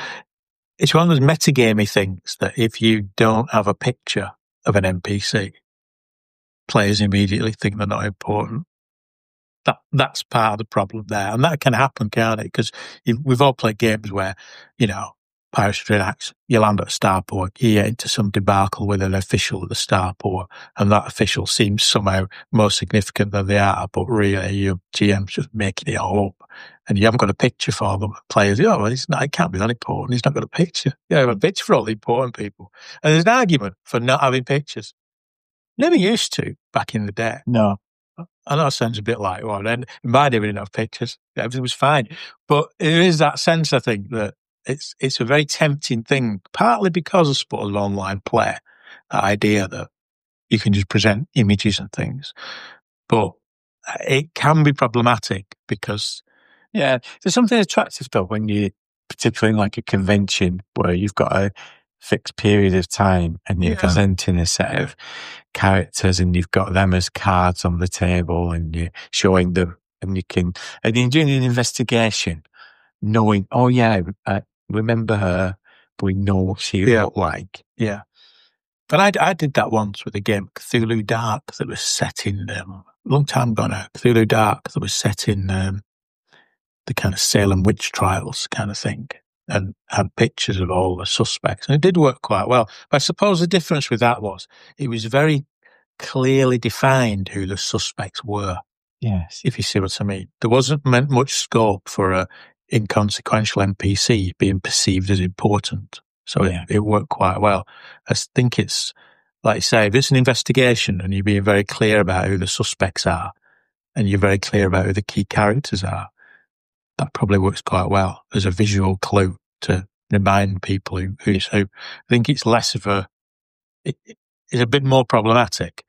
it's one of those metagamey things that if you don't have a picture of an N P C, players immediately think they're not important. That that's part of the problem there, and that can happen, can't it? Because we've all played games where, you know, Pirates of Drenex, you land at a starport, you get into some debacle with an official at the starport, and that official seems somehow more significant than they are, but really your G M's just making it all up, and you haven't got a picture for them. Players, oh, well, he's not, he can't be that important. He's not got a picture. You have a picture for all the important people, and there's an argument for not having pictures. Never used to back in the day. No. I know it sounds a bit like, well, then in my day we didn't have pictures. Everything was fine. But there is that sense, I think, that it's it's a very tempting thing, partly because I suppose of online play, that idea that you can just present images and things. But it can be problematic because Yeah, there's something attractive though when you, particularly in like a convention where you've got a fixed period of time and you're Yeah. presenting a set Yeah. of characters and you've got them as cards on the table and you're showing them and you can, and you're doing an investigation knowing, oh yeah, I remember her, but we know what she Yeah. looked like. yeah. But I, I did that once with a game Cthulhu Dark that was set in um, a long time ago now. Cthulhu Dark that was set in um, the kind of Salem witch trials kind of thing, and had pictures of all the suspects, and it did work quite well. But I suppose the difference with that was it was very clearly defined who the suspects were. Yes. If you see what I mean, there wasn't meant much scope for a inconsequential N P C being perceived as important. So Yeah. it, it worked quite well. I think it's, like you say, if it's an investigation and you're being very clear about who the suspects are and you're very clear about who the key characters are, that probably works quite well as a visual clue to remind people who, who's who. I think it's less of a, it, it's a bit more problematic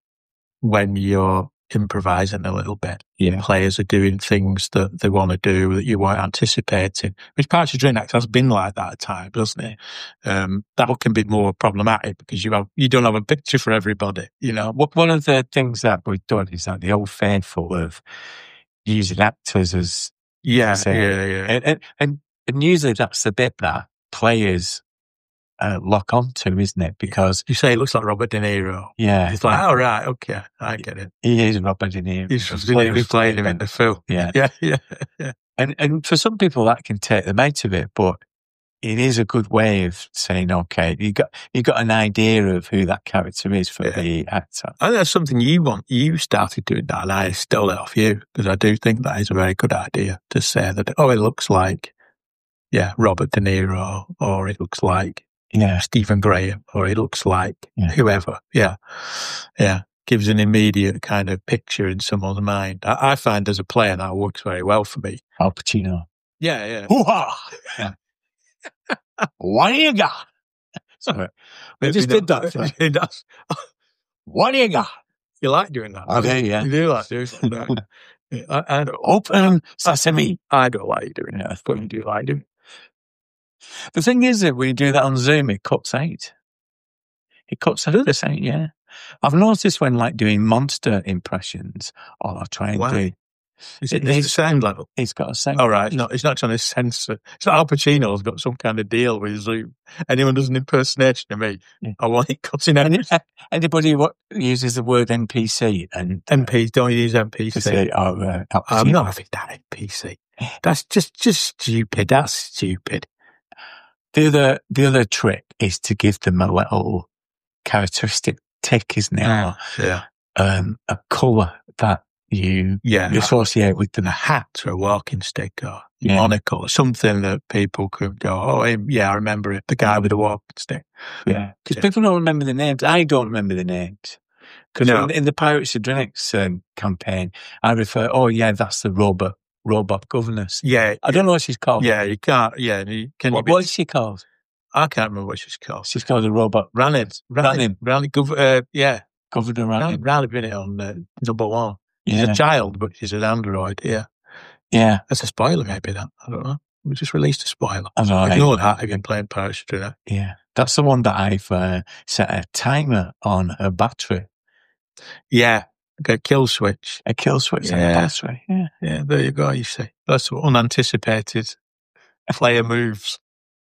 when you're improvising a little bit. Yeah. Players are doing things that they want to do that you weren't anticipating, which Partridge Dreamnauts has been like that at times, doesn't it? Um, that can be more problematic because you have, you don't have a picture for everybody, you know. What One of the things that we've done is that the old faithful of using actors as, Yeah, So- yeah, yeah. and, and, and, and usually that's the bit that players uh, lock onto, isn't it? Because, You say it looks like Robert De Niro. yeah, It's like, oh, right, okay, I get it. he is Robert De Niro. He's De Niro playing him in the film. Yeah. Yeah, yeah, yeah. And, and for some people that can take them out of it, but it is a good way of saying, okay, you got, you got an idea of who that character is for Yeah. the actor. I think that's something you want. You started doing that, and I stole it off you because I do think that is a very good idea to say that. Oh, it looks like, yeah, Robert De Niro, or it looks like Yeah. Stephen Graham, or it looks like Yeah. whoever. Yeah, yeah, gives an immediate kind of picture in someone's mind. I, I find as a player that works very well for me. Al Pacino. Yeah, yeah. Hoo-ha! Yeah. What do you got? Sorry. We just You know, did that. thing. that's- What do you got? you like doing that? Okay, yeah. You do like doing that. Yeah, I, I don't. Open sesame. I don't like doing Yeah. it, but you do like doing it. The thing is that when you do that on Zoom, it cuts out. It cuts out the sound, yeah. I've noticed when like doing monster impressions, or I'll try and Why? do, Is It it, is is- the sound level? it's got a sound. All right, no, it's not trying to censor. It's not Al Pacino's got some kind of deal with Zoom. Anyone does an impersonation of me, Yeah. I want it cutting out. Any, anybody what uses the word N P C and M Ps, don't use M P to C. say, oh, uh, Al I'm Pacino. not having that M P C. That's just, just stupid. That's stupid. The other, the other trick is to give them a little characteristic tick, isn't it? Or, Yeah. um, a colour that you Yeah. associate with them. A hat or a walking stick or Yeah. monocle or something that people could go, oh, him, yeah, I remember it. The guy with the walking stick. Yeah. Because Yeah. people don't remember the names. I don't remember the names. Because No. in, in the Pirates of Drenix um, campaign, I refer, oh, yeah, that's the robot, robot governess. Yeah. I don't know what she's called. Yeah, you can't. Yeah, you, can you What, be, what is she called? I can't remember what she's called. She's called a robot. Ranin. Ranin. Ranin. Ranin. Gov- uh, yeah. Governor Ranin. Ranin. Ranin been it on uh, Double One. She's Yeah. a child, but she's an android. Yeah. Yeah. That's a spoiler, maybe that. I don't know. We just released a spoiler. I don't know. Ignore that if you're playing Pirates of Drenix. Yeah. That's the one that I've uh, set a timer on her battery. Yeah. Okay, kill switch. A kill switch on Yeah. the battery. Yeah. Yeah, there you go, you see. That's what unanticipated player moves.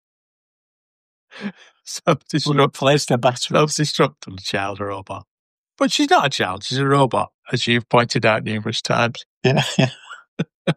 We'll Self-destruct, replace the battery. self-destruct on a child robot. But she's not a child, she's a robot, as you've pointed out numerous times. Yeah. Yeah.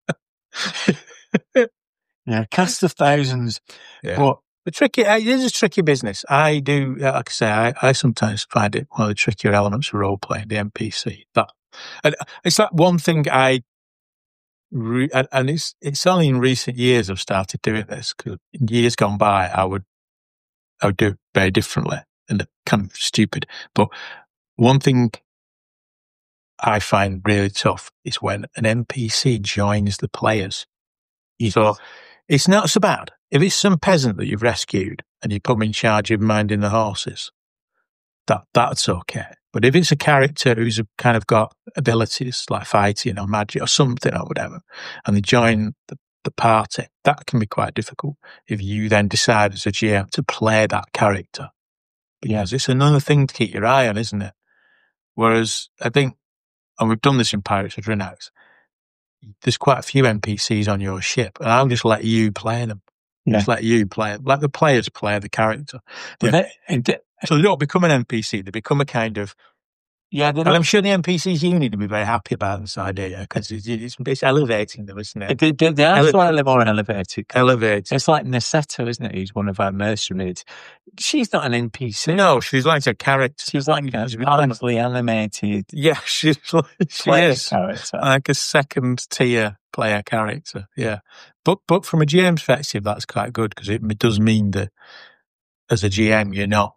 Yeah. Cast of thousands. Yeah. But The tricky, it is a tricky business. I do, uh, like I say, I, I sometimes find it one of the trickier elements of role playing, the N P C. That, and it's that one thing I, re, and, and it's it's only in recent years I've started doing this. Because in years gone by, I would, I would do it very differently and kind of stupid. But one thing I find really tough is when an N P C joins the players. So it's not so bad. If it's some peasant that you've rescued and you put them in charge of minding the horses, that that's okay. But if it's a character who's kind of got abilities like fighting or magic or something or whatever, and they join the, the party, that can be quite difficult if you then decide as a G M to play that character. But yes, it's another thing to keep your eye on, isn't it? Whereas I think, and we've done this in Pirates of Rhinox, there's quite a few N P Cs on your ship, and I'll just let you play them. Yeah. Just let you play, let the players play the character. But Yeah. they- and they- So they don't become an N P C, they become a kind of, yeah, they're and I'm not, sure the N P Cs you need to be very happy about this idea, because it's, it's, it's elevating them, isn't it? they, they, they are Ele- slightly more elevated. Elevating. It's like Nesetta, isn't it? Who's one of our mercenaries. She's not an N P C. No, she's like a character. She's like a She's- powerfully animated Yeah, she's like, she player is character. like a second tier player character. Yeah, but but from a G M perspective, that's quite good because it does mean that as a G M, you're not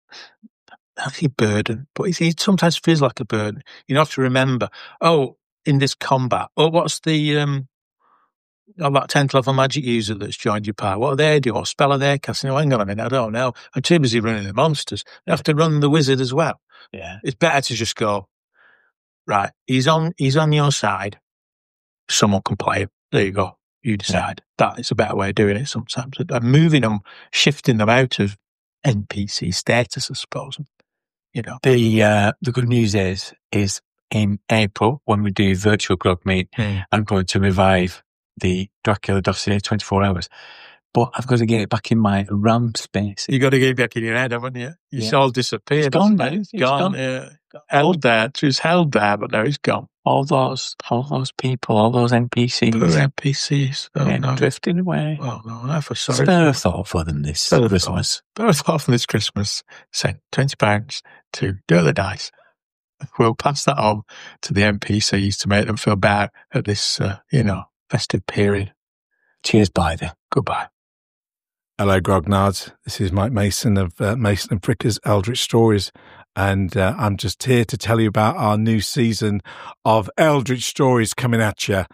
a burden, but it's, it sometimes feels like a burden. You have to remember, oh, in this combat, oh, what's the um, oh, that tenth level magic user that's joined your party? What are they doing? What spell are they casting? Oh, hang on a minute, I don't know. I'm too busy running the monsters. You have to run the wizard as well. Yeah. It's better to just go, right, he's on he's on your side. Someone can play him. There you go. You decide. That is a better way of doing it sometimes. And moving them, shifting them out of N P C status, I suppose. You know. The uh, the good news is is in April when we do virtual grog meet, Mm. I'm going to revive the Dracula dossier twenty-four hours. But I've got to get it back in my RAM space. You got to get it back in your head, haven't you? It's Yeah. all disappeared. It's gone hasn't now. it? It's gone. gone. Yeah. Held there. It was held there, but now it's gone. All those all those people, all those N P Cs, The N P Cs. Oh, yeah, no. drifting away. Oh, no. I feel sorry. Spare a thought for them this Spare a Christmas. But I thought from this Christmas, send twenty pounds to Do the Dice. We'll pass that on to the N P Cs to make them feel better at this, uh, you know, festive period. Cheers, bye then. Goodbye. Hello, Grognards. This is Mike Mason of uh, Mason and Fricker's Eldritch Stories, and uh, I'm just here to tell you about our new season of Eldritch Stories coming at you.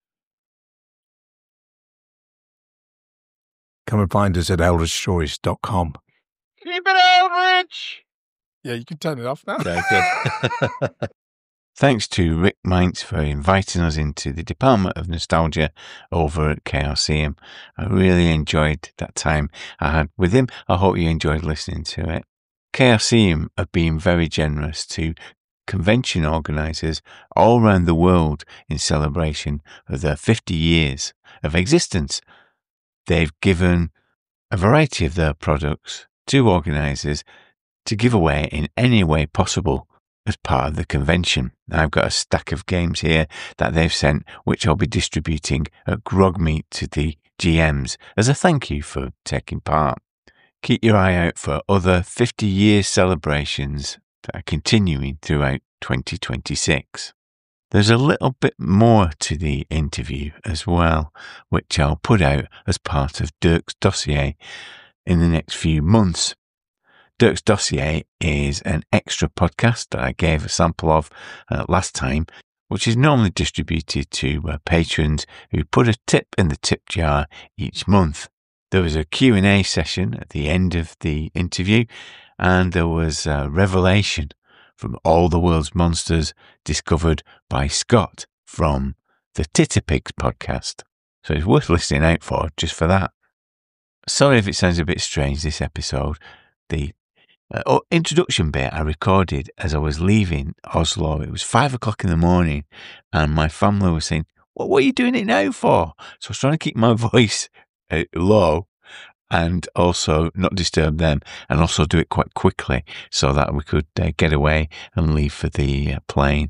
Come and find us at eldritch stories dot com. Keep it Eldritch! Yeah, you can turn it off now. Yeah, good. Thanks to Rick Mainz for inviting us into the Department of Nostalgia over at Chaosium. I really enjoyed that time I had with him. I hope you enjoyed listening to it. Chaosium have been very generous to convention organisers all around the world in celebration of their fifty years of existence. They've given a variety of their products to organisers to give away in any way possible as part of the convention. I've got a stack of games here that they've sent, which I'll be distributing at Grogmeet to the G Ms as a thank you for taking part. Keep your eye out for other fifty-year celebrations that are continuing throughout twenty twenty-six. There's a little bit more to the interview as well, which I'll put out as part of Dirk's dossier in the next few months. Dirk's Dossier is an extra podcast that I gave a sample of uh, last time, which is normally distributed to uh, patrons who put a tip in the tip jar each month. There was a Q and A session at the end of the interview, and there was a revelation from all the world's monsters discovered by Scott from the Titterpigs podcast. So it's worth listening out for just for that. Sorry if it sounds a bit strange, this episode. The Uh, oh, introduction bit I recorded as I was leaving Oslo. It was five o'clock in the morning, and my family was saying, "What, what are you doing it now for?" So I was trying to keep my voice uh, low and also not disturb them, and also do it quite quickly so that we could uh, get away and leave for the uh, plane.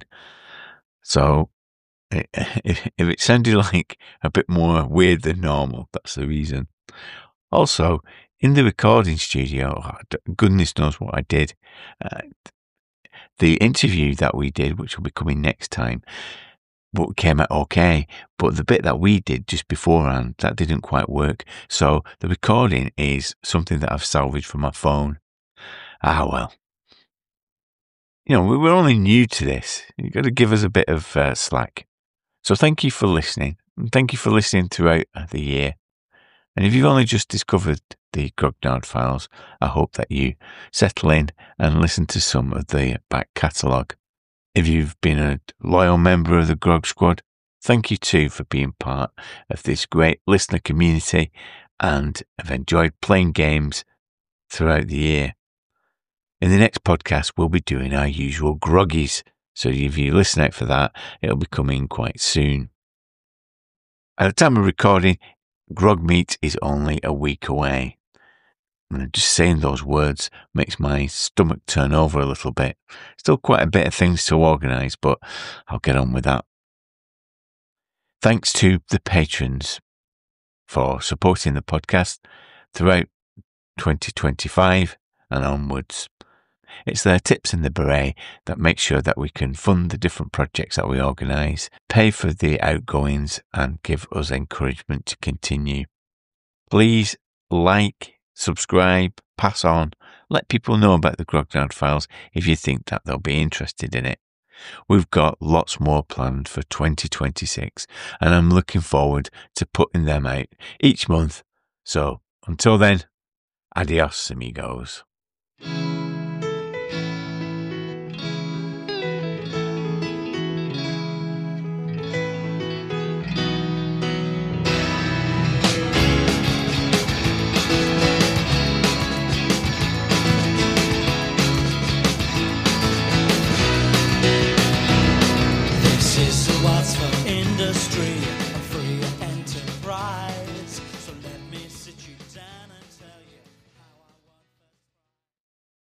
So if, if it sounded like a bit more weird than normal, that's the reason. Also, in the recording studio, goodness knows what I did. Uh, the interview that we did, which will be coming next time, came out okay. But the bit that we did just beforehand, that didn't quite work. So the recording is something that I've salvaged from my phone. Ah, well. You know, we're only new to this. You've got to give us a bit of uh, slack. So thank you for listening. And thank you for listening throughout the year. And if you've only just discovered the Grognard Files, I hope that you settle in and listen to some of the back catalogue. If you've been a loyal member of the Grog Squad, thank you too for being part of this great listener community and have enjoyed playing games throughout the year. In the next podcast, we'll be doing our usual groggies, so if you listen out for that, it'll be coming quite soon. At the time of recording, Grog Meet is only a week away. And just saying those words makes my stomach turn over a little bit. Still quite a bit of things to organise, but I'll get on with that. Thanks to the patrons for supporting the podcast throughout twenty twenty-five and onwards. It's their tips in the beret that make sure that we can fund the different projects that we organise, pay for the outgoings, and give us encouragement to continue. Please like, subscribe, pass on, let people know about the Grognard Files if you think that they'll be interested in it. We've got lots more planned for twenty twenty-six, and I'm looking forward to putting them out each month. So until then, adios, amigos.